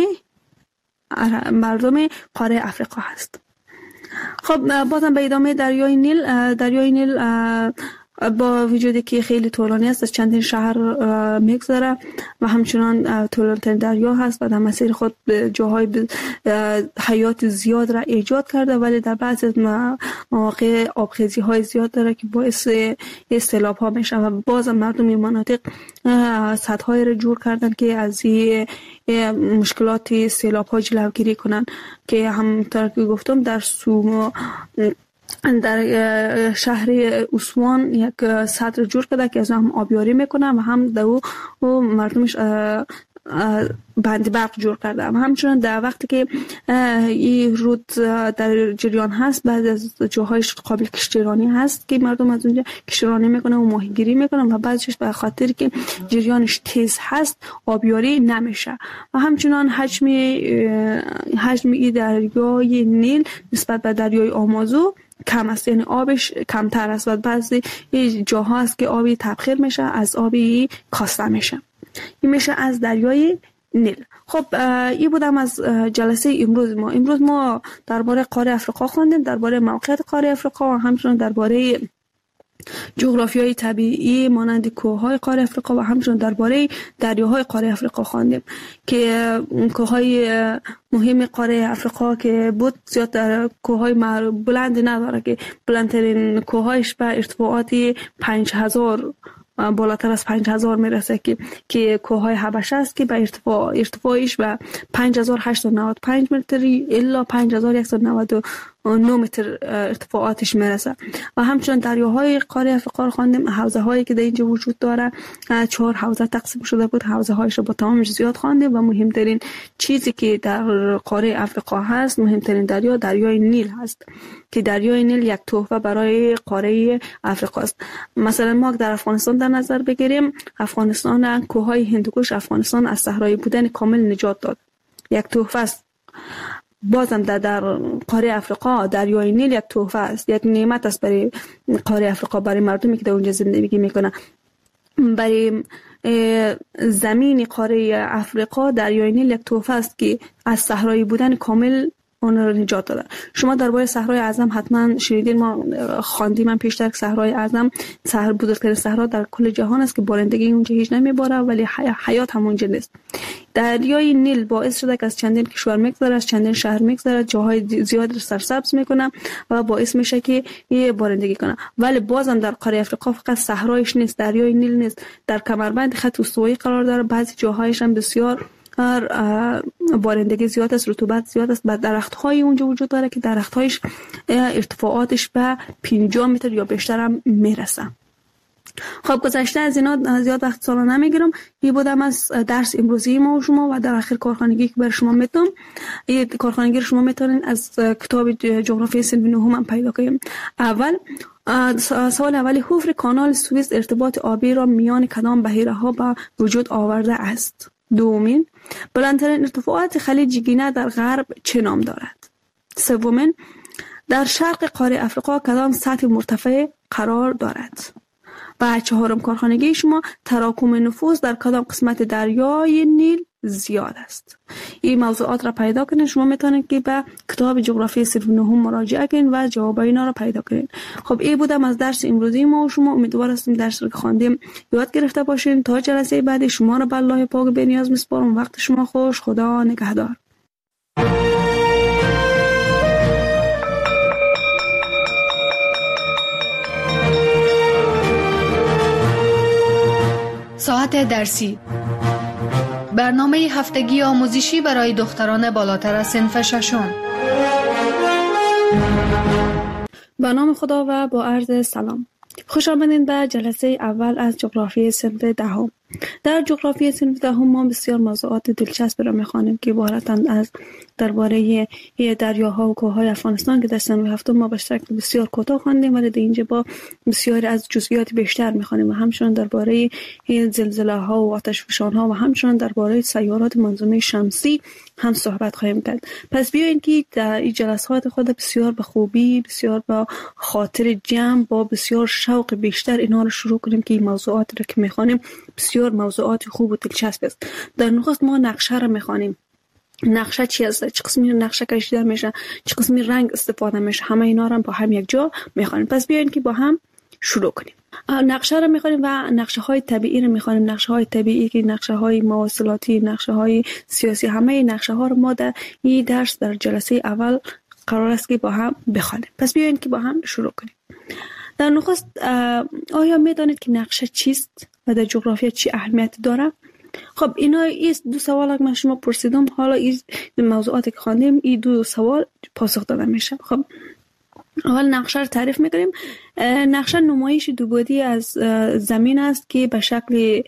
مردم قاره افریقا هست. خب بازم به ادامه دریای نیل، دریای نیل با وجودی که خیلی طولانی است از چندین شهر میگذره و همچنان طولانی ترین دریا هست و در مسیر خود جاهای حیات زیاد را ایجاد کرده، ولی در بعضی از مواقع آبخیزی های زیاد داره که باعث سیلاب ها میشه و باز مردم این مناطق سدهای را جور کردن که از این مشکلات سیلاب ها جلوگیری کنن که همونطور که گفتم در سوما در شهر عثمان یک سد جور کرده که از هم آبیاری میکنه و هم در او مردمش بند برق جور کرده و همچنان در وقتی که این رود در جریان هست بعد از جاهایش قابل کشتیرانی هست که مردم از اونجا کشتیرانی میکنن و ماهیگیری میکنن و بعدش به خاطر که جریانش تیز هست آبیاری نمیشه و همچنان حجم حجم این دریای نیل نسبت به دریای آمازون کم است، یعنی آبش کمتر است و بعضی جاها هست که آبی تبخیر میشه از آبی کاسته میشه. این میشه از دریای نیل. خب این بودم از جلسه امروز ما. امروز ما درباره قاره افریقا خواندیم، درباره موقعیت قاره افریقا و همچنین درباره جغرافیای طبیعی مانند کوههای قاره افریقا و همچنین درباره دریاهای قاره افریقا خواندیم که کوههای مهم قاره افریقا که بود زیاد در کوههای بلند نداره که بلندترین کوههایش به ارتفاعات پنج هزار بالاتر از پنج هزار میرسه که که کوههای حبشه است که به ارتفاع ارتفاعش به پنج هزار و هشتصد و نود و پنج متری الا پنج هزار و صد و نود و نه متر ارتفاعاتش میرسه و همچنین دریاهای قاره افریقا رو خواندیم. حوزه هایی که در اینجا وجود داره چهار حوزه تقسیم شده بود. حوزه هایش رو با تمامش زیاد خواندیم و مهمترین چیزی که در قاره افریقا هست، مهمترین دریا دریای نیل هست که دریای نیل یک تحفه برای قاره افریقا است. مثلا ما در افغانستان در نظر بگیریم، افغانستان کوههای هندوکش افغانستان از صحرایی بودن کامل نجات داد، یک تحفه است. بازم در, در قاره افریقا دریای نیل یک تحفه است، یک نعمت است برای قاره افریقا، برای مردمی که در اونجا زندگی میکنه. برای زمین قاره افریقا دریای نیل یک تحفه است که از صحرایی بودن کامل اون رو نجات داده. شما درباره صحرای اعظم حتما شنیدین، ما خواندیم من پیشتر صحرای اعظم صحرا بزرگترین صحرا در کل جهان است که بارندگی اونجا هیچ نمیباره ولی حیات هم اونجا نیست. دریای نیل باعث شده که از چندین کشور میگذره، از چندین شهر میگذره، جاهای زیاد رو سرسبز میکنه و باعث میشه که یه بارندگی کنه. ولی بازم در قاره افریقا فقط صحرایش نیست، دریای نیل نیست، در کمربند خط استوایی قرار داره، بعضی جاهایش هم بسیار بارندگی زیاد است، رطوبت زیاد است. بعد درخت های اونجا وجود داره که درخت هایش ارتفاعاتش به پنجاه متر یا بیشتر هم میرسه. خب گذشته از اینا زیاد وقت سالا نمیگیرم. این بودم از درس امروزی ما و شما و در آخر کارخانگی که بر شما میتونم. این کارخانگی شما میتونین از کتاب جغرافی صنف نهم هم پیدا کنیم. اول سوال اولی، حفر کانال سوئیس ارتباط آبی را میان کدام بحیره ها به وجود آورده است؟ دومین، بلندترین ارتفاعات خلیج گینه در غرب چه نام دارد؟ سومین، در شرق قاره افریقا کدام سطح مرتفع قرار دارد؟ و چهارم کارخانگی شما، تراکم نفوذ در کدام قسمت دریای نیل زیاد است؟ این موضوعات را پیدا کنید. شما میتونید که به کتاب جغرافی صنف نهم مراجعه کنید و جواب اینا را پیدا کنید. خب این بودم از درس امروزی ما و شما. امیدوار هستیم درس رو که خواندیم یاد گرفته باشین. تا جلسه بعد شما را به الله پاک بی‌نیاز میسپارم. وقت شما خوش. خدا نگهدار. ساعت درسی، برنامه هفتگی آموزشی برای دختران بالاتر از صنف ششم. به نام خدا و با عرض سلام. خوش آمدین به جلسه اول از جغرافی صنف دهم. در جغرافی صنف دهم ما بسیار موضوعات دلچسب را می‌خوانیم که عبارتند از درباره دریاها و کوههای افغانستان که در صنف هفتم ما به شکل بسیار کوتاه خواندیم، ولی در اینجا با بسیار از جزئیات بیشتر می‌خوانیم و همچنین درباره زلزله‌ها و آتشفشان‌ها و همچنین درباره سیارات منظومه شمسی هم صحبت خواهیم کرد. پس بیایید که در این جلسات خود بسیار به خوبی، بسیار با خاطر جمع، با بسیار شوق بیشتر اینا رو شروع کنیم که این موضوعات رو که می‌خوانیم بسیار موضوعات خوب و دلچسب است. در نخست ما نقشه رو می‌خوانیم. نقشه چی است؟ چه قسمی نقشه کشیده میشه؟ چه قسمی رنگ استفاده میشه؟ همه اینا رو با هم یک جا می‌خوانیم. پس بیایید که با هم شروع کنیم. نقشه رو می‌خوانیم و نقشه های طبیعی رو می‌خوانیم. نقشه های طبیعی که نقشه های مواصلاتی، نقشه های سیاسی، همه نقشه ها رو ما در این درس در جلسه اول قرار است که با هم بخوانیم. پس بیایید که با هم شروع کنیم. در نخست آیا می‌دانید که نقشه چیست و در جغرافیا چی اهمیت داره؟ خب اینا این دو سوال که من شما پرسیدم، حالا این موضوعاتی که خواندیم این دو سوال پاسخ داده میشه. خب اول نقشه رو تعریف میکنیم. نقشه نمایش دو بعدی از زمین است که به شکل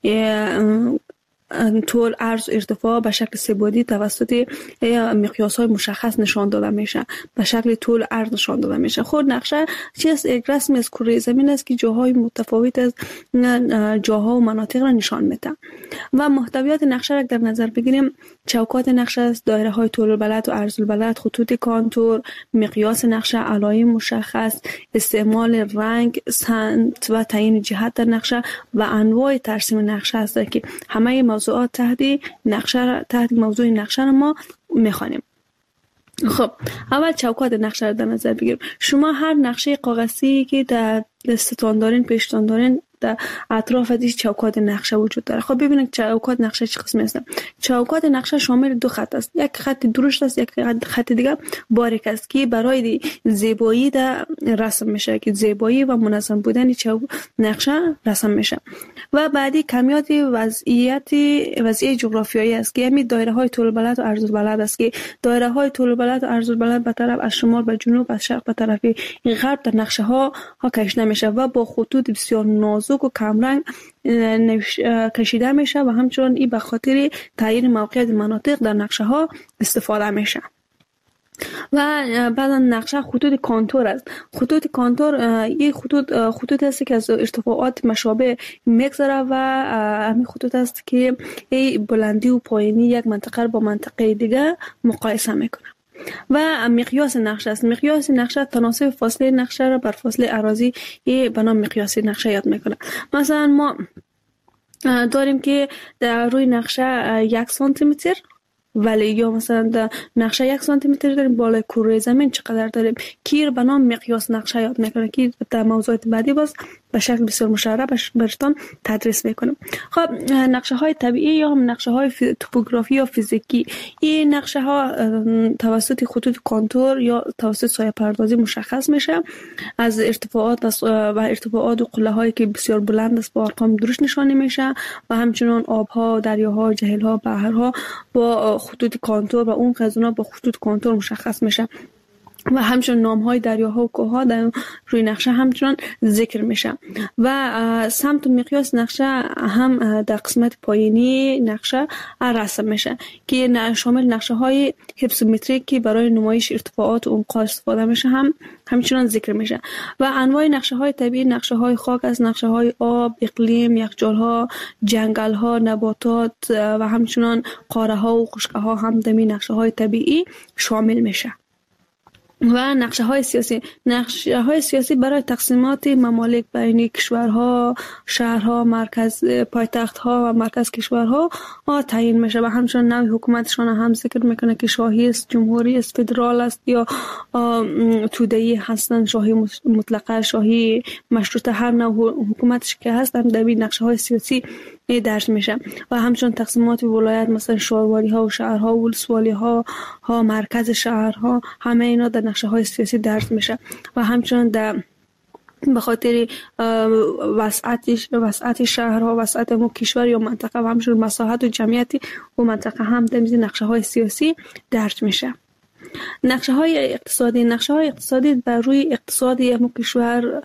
طول، عرض و ارتفاع به شکل سه بعدی توسط مقیاس‌های مشخص نشان داده میشه. به شکل طول، عرض نشان داده میشه. خود نقشه چیست؟ یک رسم از کره زمین است که جاهای متفاوت از جاها و مناطق را نشان میده. و محتویات نقشه را در نظر بگیریم، چوکات نقشه است، دایره‌های طول البلد و عرض البلد، خطوط کانتور، مقیاس نقشه، علائم مشخص، استعمال رنگ، سمت و تعیین جهت در نقشه و انواع ترسیم نقشه است که همه موضوعات تحت نقشه تحت موضوع نقشه ما میخوانیم. خب اول چوکات نقشه را در نظر بگیریم. شما هر نقشه کاغذی که در دستتان دارین پیشتان دارین در اطراف از چوکات نقشه وجود داره. خب ببینید چوکات نقشه چه قسمی هستن. چوکات نقشه شامل دو خط است، یک خط درشت است، یک خط دیگه باریک است که برای زیبایی در رسم میشه، که زیبایی و منظم بودن چوک نقشه رسم میشه. و بعدی کمیات وضعیت وضعی جغرافیایی است که همین دایره های طول بلد و عرض بلد است که دایره های طول بلد و عرض بلد به طرف از شمال به جنوب، از شرق به طرف غرب در نقشه ها ها کشیده میشه و با خطوط بسیار نازک و کمرنگ کشیده میشه و همچنین این به خاطر تعیین موقعیت مناطق در نقشه ها استفاده میشه. و بعدا نقشه خطوط کانتور است. خطوط کانتور این خطوط خطوط است که از ارتفاعات مشابه میگذره و همین خطوط است که این بلندی و پایینی یک منطقه با منطقه دیگه مقایسه میکنه. و مقیاس نقشه است. مقیاس نقشه تناسب فاصله نقشه را بر فاصله اراضی به نام مقیاس نقشه یاد میکنه. مثلا ما داریم که در روی نقشه یک سانتی متر، ولی یا مثلا در نقشه یک سانتی متر داریم، بالای کره زمین چقدر داریم، که به نام مقیاس نقشه یاد میکنه که در موضوعات بعدی باز به شکل بسیار مشرح براتون تدریس میکنم. خب نقشه های طبیعی یا هم نقشه های توپوگرافی یا فیزیکی، این نقشه ها توسط خطوط کانتور یا توسط سایه پردازی مشخص میشه. از ارتفاعات و ارتفاعات و قله هایی که بسیار بلند است با ارقام درشت نشانی میشه و همچنین آبها، دریاها، جهیل‌ها، بحرها با خطوط کانتور و اون خزونا با خطوط کانتور مشخص میشه و همچنین نام‌های دریاها و کوه‌ها در روی نقشه همچنان ذکر میشه. و سمت و مقیاس نقشه هم در قسمت پایینی نقشه رسم میشه که شامل نقشه‌های هیپسومتریک که برای نمایش ارتفاعات و عمق‌ها استفاده میشه هم همچنان ذکر میشه. و انواع نقشه‌های طبیعی نقشه‌های خاک از نقشه‌های آب، اقلیم، یخچال‌ها، جنگل‌ها، نباتات و همچنین قاره‌ها و خشک‌ها هم در نقشه‌های طبیعی شامل میشه. و نقشه های سیاسی نقشه های سیاسی برای تقسیمات ممالک بین کشورها، شهرها، مرکز پایتخت ها و مرکز کشورها تعیین میشه و همچنین نوع حکومتشان هم ذکر میکنه که شاهی است، جمهوری است، فدرال است یا توده‌ای هستند، شاهی مطلقه، شاهی مشروطه، هر نوع حکومتش که هست هم در نقشه های سیاسی درج میشه. و همچنین تقسیمات ولایت مثلا شهرواری ها و شهرها و ولسوالی ها ها مرکز شهرها همه اینا در نقشه های سیاسی درج میشه. و همچنین در به خاطر وسعت وسعت شهرها، وسعت مو کشور یا منطقه و همچنین مساحت و جمعیت و منطقه هم در نقشه های سیاسی درج میشه. نقشه های اقتصادی نقشه های اقتصادی بر روی اقتصادی همون کشور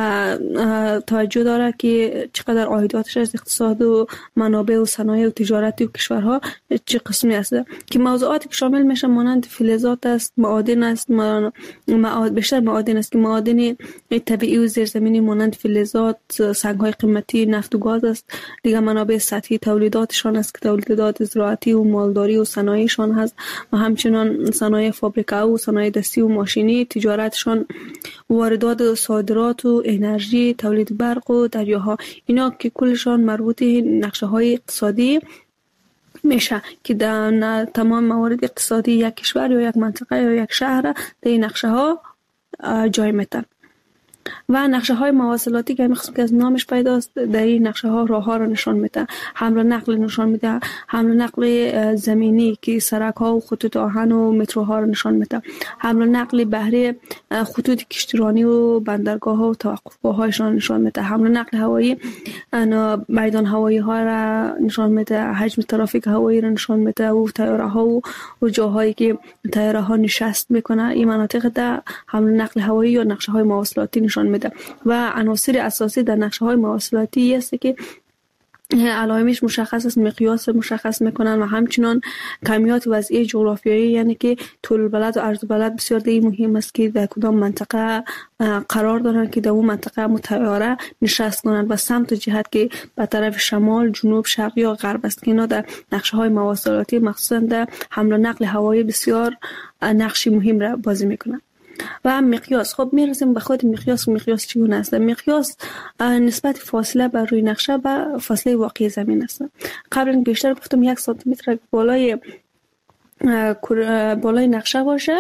توجه داره که چقدر عایداتش از اقتصاد و منابع و صنایع و تجارتی و کشورها چه قسمی است، که موضوعاتی که شامل میشه مانند فلزات است، معادن است، معاد بیشتر معادن است که معادن طبیعی و زیرزمینی مانند فلزات، سنگ های قیمتی، نفت و گاز است. دیگه منابع سطحی تولیداتشان است که تولیدات زراعتی و مالداری و صنایعشان هست و همچنین صنایع فابریکه و صنایع دستی و ماشینی، تجارتشان، واردات و صادرات و انرژی، تولید برق و دریاها، اینا که کلشان مربوط نقشه های اقتصادی میشه که در تمام موارد اقتصادی یک کشور یا یک منطقه یا یک شهر در این نقشه ها جای میتن. و نقشه های مواصلاتی که قسم که از نامش پیداست در این نقشه ها راه ها را نشان میده، حمل و نقل نشان میده، حمل و نقل زمینی که سرک ها و خطوط آهن و متروها را نشان میده، حمل و نقل بحری، خطوط کشتیرانی و بندرگاه ها و توقفگاه هایشان نشان میده، حمل و نقل هوایی میدان هوایی ها را نشان میده، حجم ترافیک هوایی را نشان میده و طیاره ها و, و جاهایی که طیاره ها نشست میکنه. این مناطق در حمل و نقل هوایی یا نقشه های مواصلاتی نشان میده. و عناصر اساسی در نقشه های مواصلاتی است که علائمش مشخص است، مقیاس مشخص میکنن و همچنان کمیات وضعی جغرافیایی، یعنی که طول بلد و عرض بلد بسیار دیگه مهم است که در کدام منطقه قرار دارن که در اون منطقه متعاره نشست کنند و سمت و جهت که به طرف شمال، جنوب، شرق یا غرب است که اینا در نقشه های مواصلاتی مخصوصا در حمل و نقل هوایی بسیار نقشی مهم را بازی میکنن. و مقیاس، خب میرسیم به خود مقیاس. مقیاس چگونه است؟ مقیاس نسبت فاصله بر روی نقشه به فاصله واقعی زمین است. قبلا بیشتر گفتم یک سانتی متر بالای بالای نقشه باشه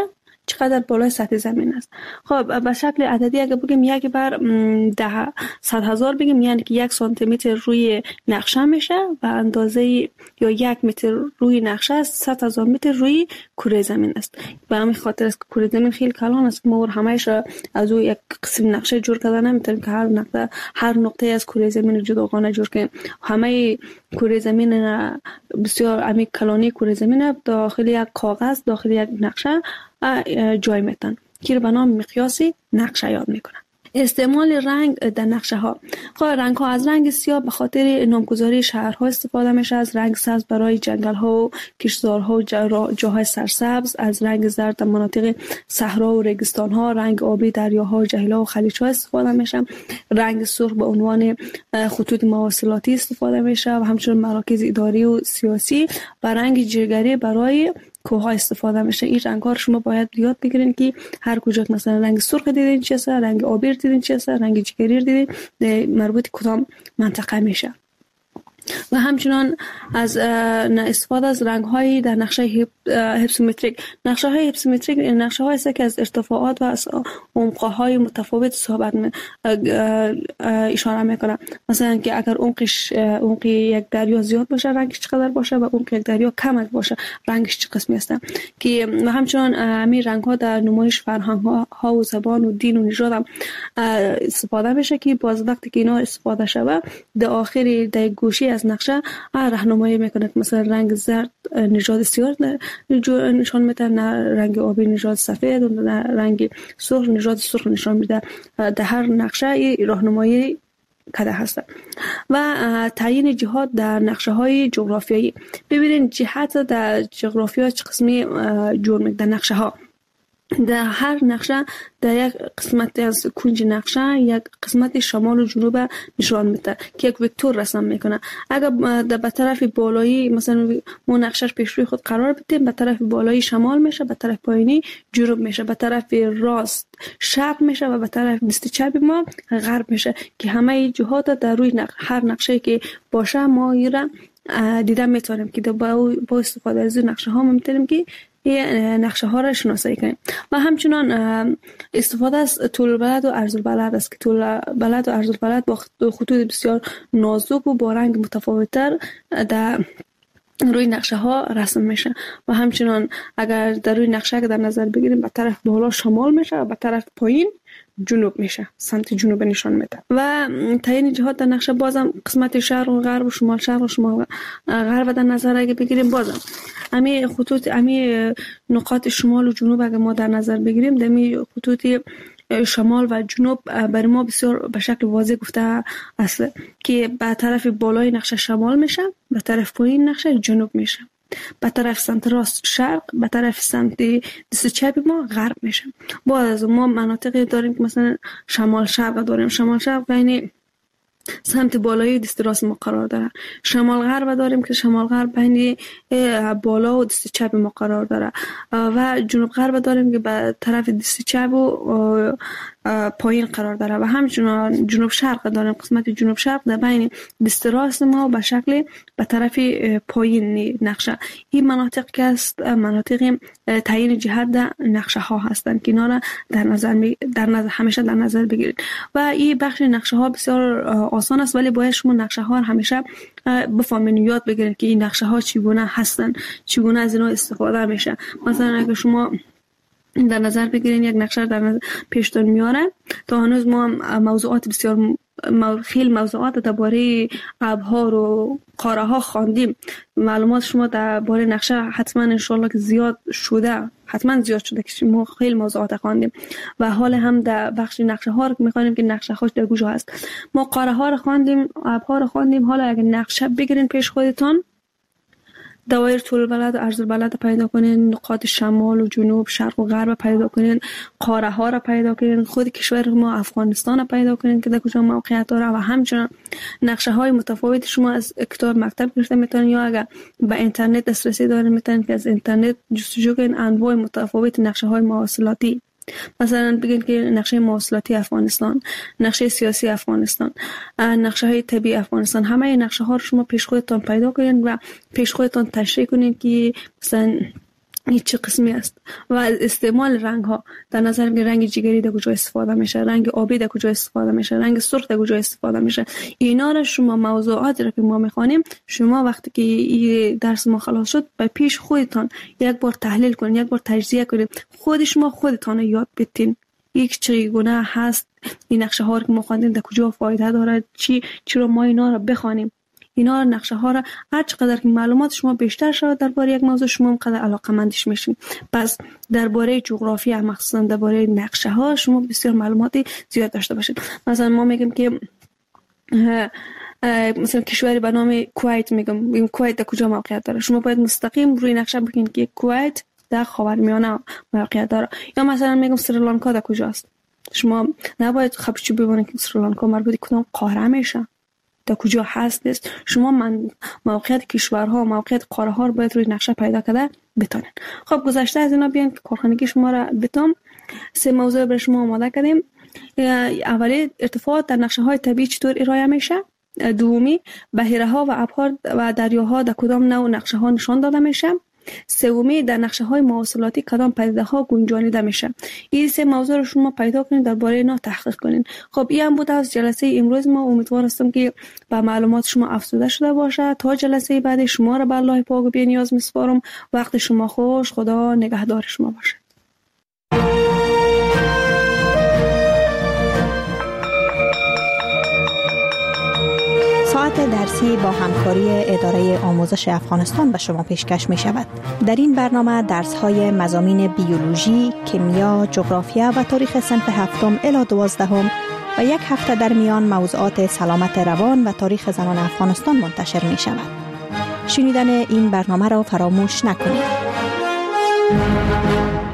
چقدر بالای سطح زمین است. خب به شکل عددی اگه بگیم یک بر ده صد هزار بگیم، یعنی که یک سانتی متر روی نقشه میشه و اندازه یا یک متر روی نقشه است صد هزار متر روی کره زمین است. به همین خاطر است که کره زمین خیلی کلان است. ما همه‌اش از او یک قسم نقشه جور کردن نمیتونیم که هر نقطه هر نقطه از کره زمین جداگانه جور کنیم. همه کره زمین بسیار عمیق کلانی کره زمین داخل یک کاغذ داخل یک نقشه جای میتن که به نام مقیاسی نقشه یاد میکنن. استعمال رنگ در نقشه ها. خب رنگ ها از رنگ سیاه به خاطر نامگذاری شهرها استفاده میشه، از رنگ سبز برای جنگل ها و کشتزارها و جاهای سرسبز، از رنگ زرد در مناطق صحرا و ریگستان ها، رنگ آبی دریاها و جهیل‌ها و خلیج ها استفاده میشه، رنگ سرخ به عنوان خطوط مواصلاتی استفاده میشه و همچنین مراکز اداری و سیاسی، و رنگ جگری برای کوه استفاده میشه. این رنگ ها رو شما باید یاد بگیرین که هر کجا مثلا رنگ سرخ دیدین چه است، رنگ آبی دیدین چه است، رنگ جگری دیدین مربوط کدام منطقه میشه. و همچنان از استفاده از رنگ های در نقشه هپسومتریک. نقشه های هپسومتریک نقشه های است که از ارتفاعات و از عمق های متفاوت صحبت می اشاره میکنه. مثلا که اگر عمقش عمق یک دریا زیاد باشه رنگش چقدر باشه و عمق یک دریا کم باشه رنگش چه قسمی است. که و همچنان همین رنگ ها در نمایش فرهنگ ها و زبان و دین و نژاد هم استفاده میشه که باز وقتی که اینا استفاده شود در آخر در گوشه از نقشه راهنمایی میکنه که مثلا رنگ زرد نژاد سیاه نشان میده، نه رنگ آبی نژاد سفید و نه رنگ سرخ نژاد سرخ نشان میده. در هر نقشه راهنمایی کده هست. و تعیین جهات در نقشه های جغرافیایی. ببینید جهت در جغرافیا چه قسمی جور میده. در نقشه ها در هر نقشه در یک قسمت از کنج نقشه یک قسمت شمال و جنوب نشان میده که یک وکتور رسم میکنه. اگر در به طرف بالایی مثلا ما نقشهش پیش روی خود قرار بدیم، به طرف بالایی شمال میشه، به طرف پایینی جنوب میشه، به طرف راست شرق میشه و به طرف دست چپ ما غرب میشه که همه جهات در روی نقشه هر نقشه که باشه ما ایران دیدن میتونیم که با استفاده از نقشه ها ما میتونیم که نقشه ها را شناسایی کنیم. و همچنان استفاده از طول البلد و عرض البلد است که طول البلد و عرض البلد با خطوط بسیار نازک و با رنگ متفاوت‌تر در روی نقشه ها رسم میشه. و همچنان اگر در روی نقشه که در نظر بگیریم به طرف بالا شمال میشه و به طرف پایین جنوب میشه، سمت جنوب نشان میده. و تعیین جهات در نقشه بازم قسمت شرق و غرب و شمال شرق و شمال غرب در نظر اگه بگیریم بازم امی خطوط امی نقاط شمال و جنوب اگه ما در نظر بگیریم دمی خطوط شمال و جنوب برای ما بسیار به شکل واضح گفته است که به طرف بالای نقشه شمال میشه، به طرف پایین نقشه جنوب میشه، به طرف سمت راست شرق، به طرف سمت دست چپ ما غرب میشه. باز ما مناطقی داریم که مثلا شمال شرق داریم، شمال شرق بین سمت بالای دست راست ما قرار داره. شمال غرب داریم که شمال غرب بین بالا و دست چپ ما قرار داره. و جنوب غرب داریم که به طرف دست چپ و پایین قرار داره. و همچنان جنوب شرق داریم، قسمت جنوب شرق در بین دست راست ما به شکل به طرف پایین نقشه. این مناطق که است مناطق تعیین جهت در نقشه ها هستند که اینا را در نظر در نظر همیشه در نظر بگیرید. و این بخش نقشه ها بسیار آسان است ولی باید شما نقشه ها همیشه بفهمین، یاد بگیرید که این نقشه ها چگونه هستند، چگونه از اینا استفاده میشه. مثلا اگه شما در نظر بگیرین یک نقشه در نظر پیشتون میاره تا هنوز ما موضوعات بسیار خیلی موضوعات درباره ابرها و قاره ها خواندیم. معلومات شما درباره نقشه حتما ان شاء الله که زیاد شده، حتما زیاد شده که ما خیلی موضوعات خواندیم و حال هم در بخش نقشه ها رو میخوانیم که نقشه هاش در کجا هست. ما قاره ها رو خواندیم، ابرها رو خواندیم. حالا اگه نقشه بگیرین پیش خودتون، دوایر طول البلد و عرض البلد پیدا کنین، نقاط شمال و جنوب شرق و غرب پیدا کنین، قاره ها را پیدا کنین، خود کشور ما افغانستان را پیدا کنین که در کجا موقعیت داره. و همچنین نقشه های متفاوت شما از کتاب مکتب گرفته میتونین یا اگر به اینترنت دسترسی دارین میتونین که از اینترنت جستجو کنین انواع متفاوت نقشه های مواصلاتی. مثلا بگین که نقشه مواصلاتی افغانستان، نقشه سیاسی افغانستان، نقشه های طبیعی افغانستان، همه نقشه ها رو شما پیش خودتان پیدا کنین و پیش خودتان تشریح کنین که مثلا این چه قسمی است و استعمال رنگ ها در نظر که رنگ جگری در کجا استفاده میشه، رنگ آبی در کجا استفاده میشه، رنگ سرخ در کجا استفاده میشه. اینا را شما موضوعات را که ما میخوانیم، شما وقتی که این درس ما خلاص شد به پیش خودتان یک بار تحلیل کنید، یک بار تجزیه کنید، خود شما خودتان یاد بتین یک چگونه هست این نقشه ها که ما خواندیم در کجا فایده داره، چی چرا ما اینا را بخوانیم. اینا نقشه ها را هر چقدر که معلومات شما بیشتر شود درباره یک موضوع، شما هم قدر علاقه‌مندش میشین. پس درباره جغرافیا مخصوصا درباره نقشه ها شما بسیار معلوماتی زیاد داشته باشید. مثلا ما میگیم که مثلا کشوری به نام کویت، میگم میگم کویت در کجا موقعیت داره، شما باید مستقیم روی نقشه ببینید که کویت در خاورمیانه موقعیت داره. یا مثلا میگم سریلانکا در کجاست، شما نباید خبرچی ببینید که سریلانکا مربوط به کدام قاره میشه، در کجا هست نیست. شما من موقعیت کشورها و موقعیت قاره ها رو باید روی نقشه پیدا کرده بتونین. خب گذشته از اینا بیان که کارخانگی شما را بتون سه موضوع برای شما آماده کردیم. اولی ارتفاعات در نقشه های طبیعی چطور ارائه میشه، دومی بحیره ها و ابحار و دریاها در کدام نوع نقشه ها نشان داده میشه، سومی در نقشه های مواصلاتی کدام پدیده ها گنجانیده میشه. این سه موضوع رو شما پیدا کنید، درباره اینا تحقیق کنید. خب این هم بود از جلسه امروز ما. امیدوار هستم که با معلومات شما افزوده شده باشه. تا جلسه بعد شما را به الله پاک و بی‌نیاز میسپارم. وقت شما خوش. خدا نگهدار شما باشه. ساعت درسی با همکاری اداره آموزش افغانستان به شما پیشکش می شود. در این برنامه درس های مضامین بیولوژی، کیمیا، جغرافیا و تاریخ صنف هفتم الی دوازدهم و یک هفته در میان موضوعات سلامت روان و تاریخ زنان افغانستان منتشر می شود. شنیدن این برنامه را فراموش نکنید.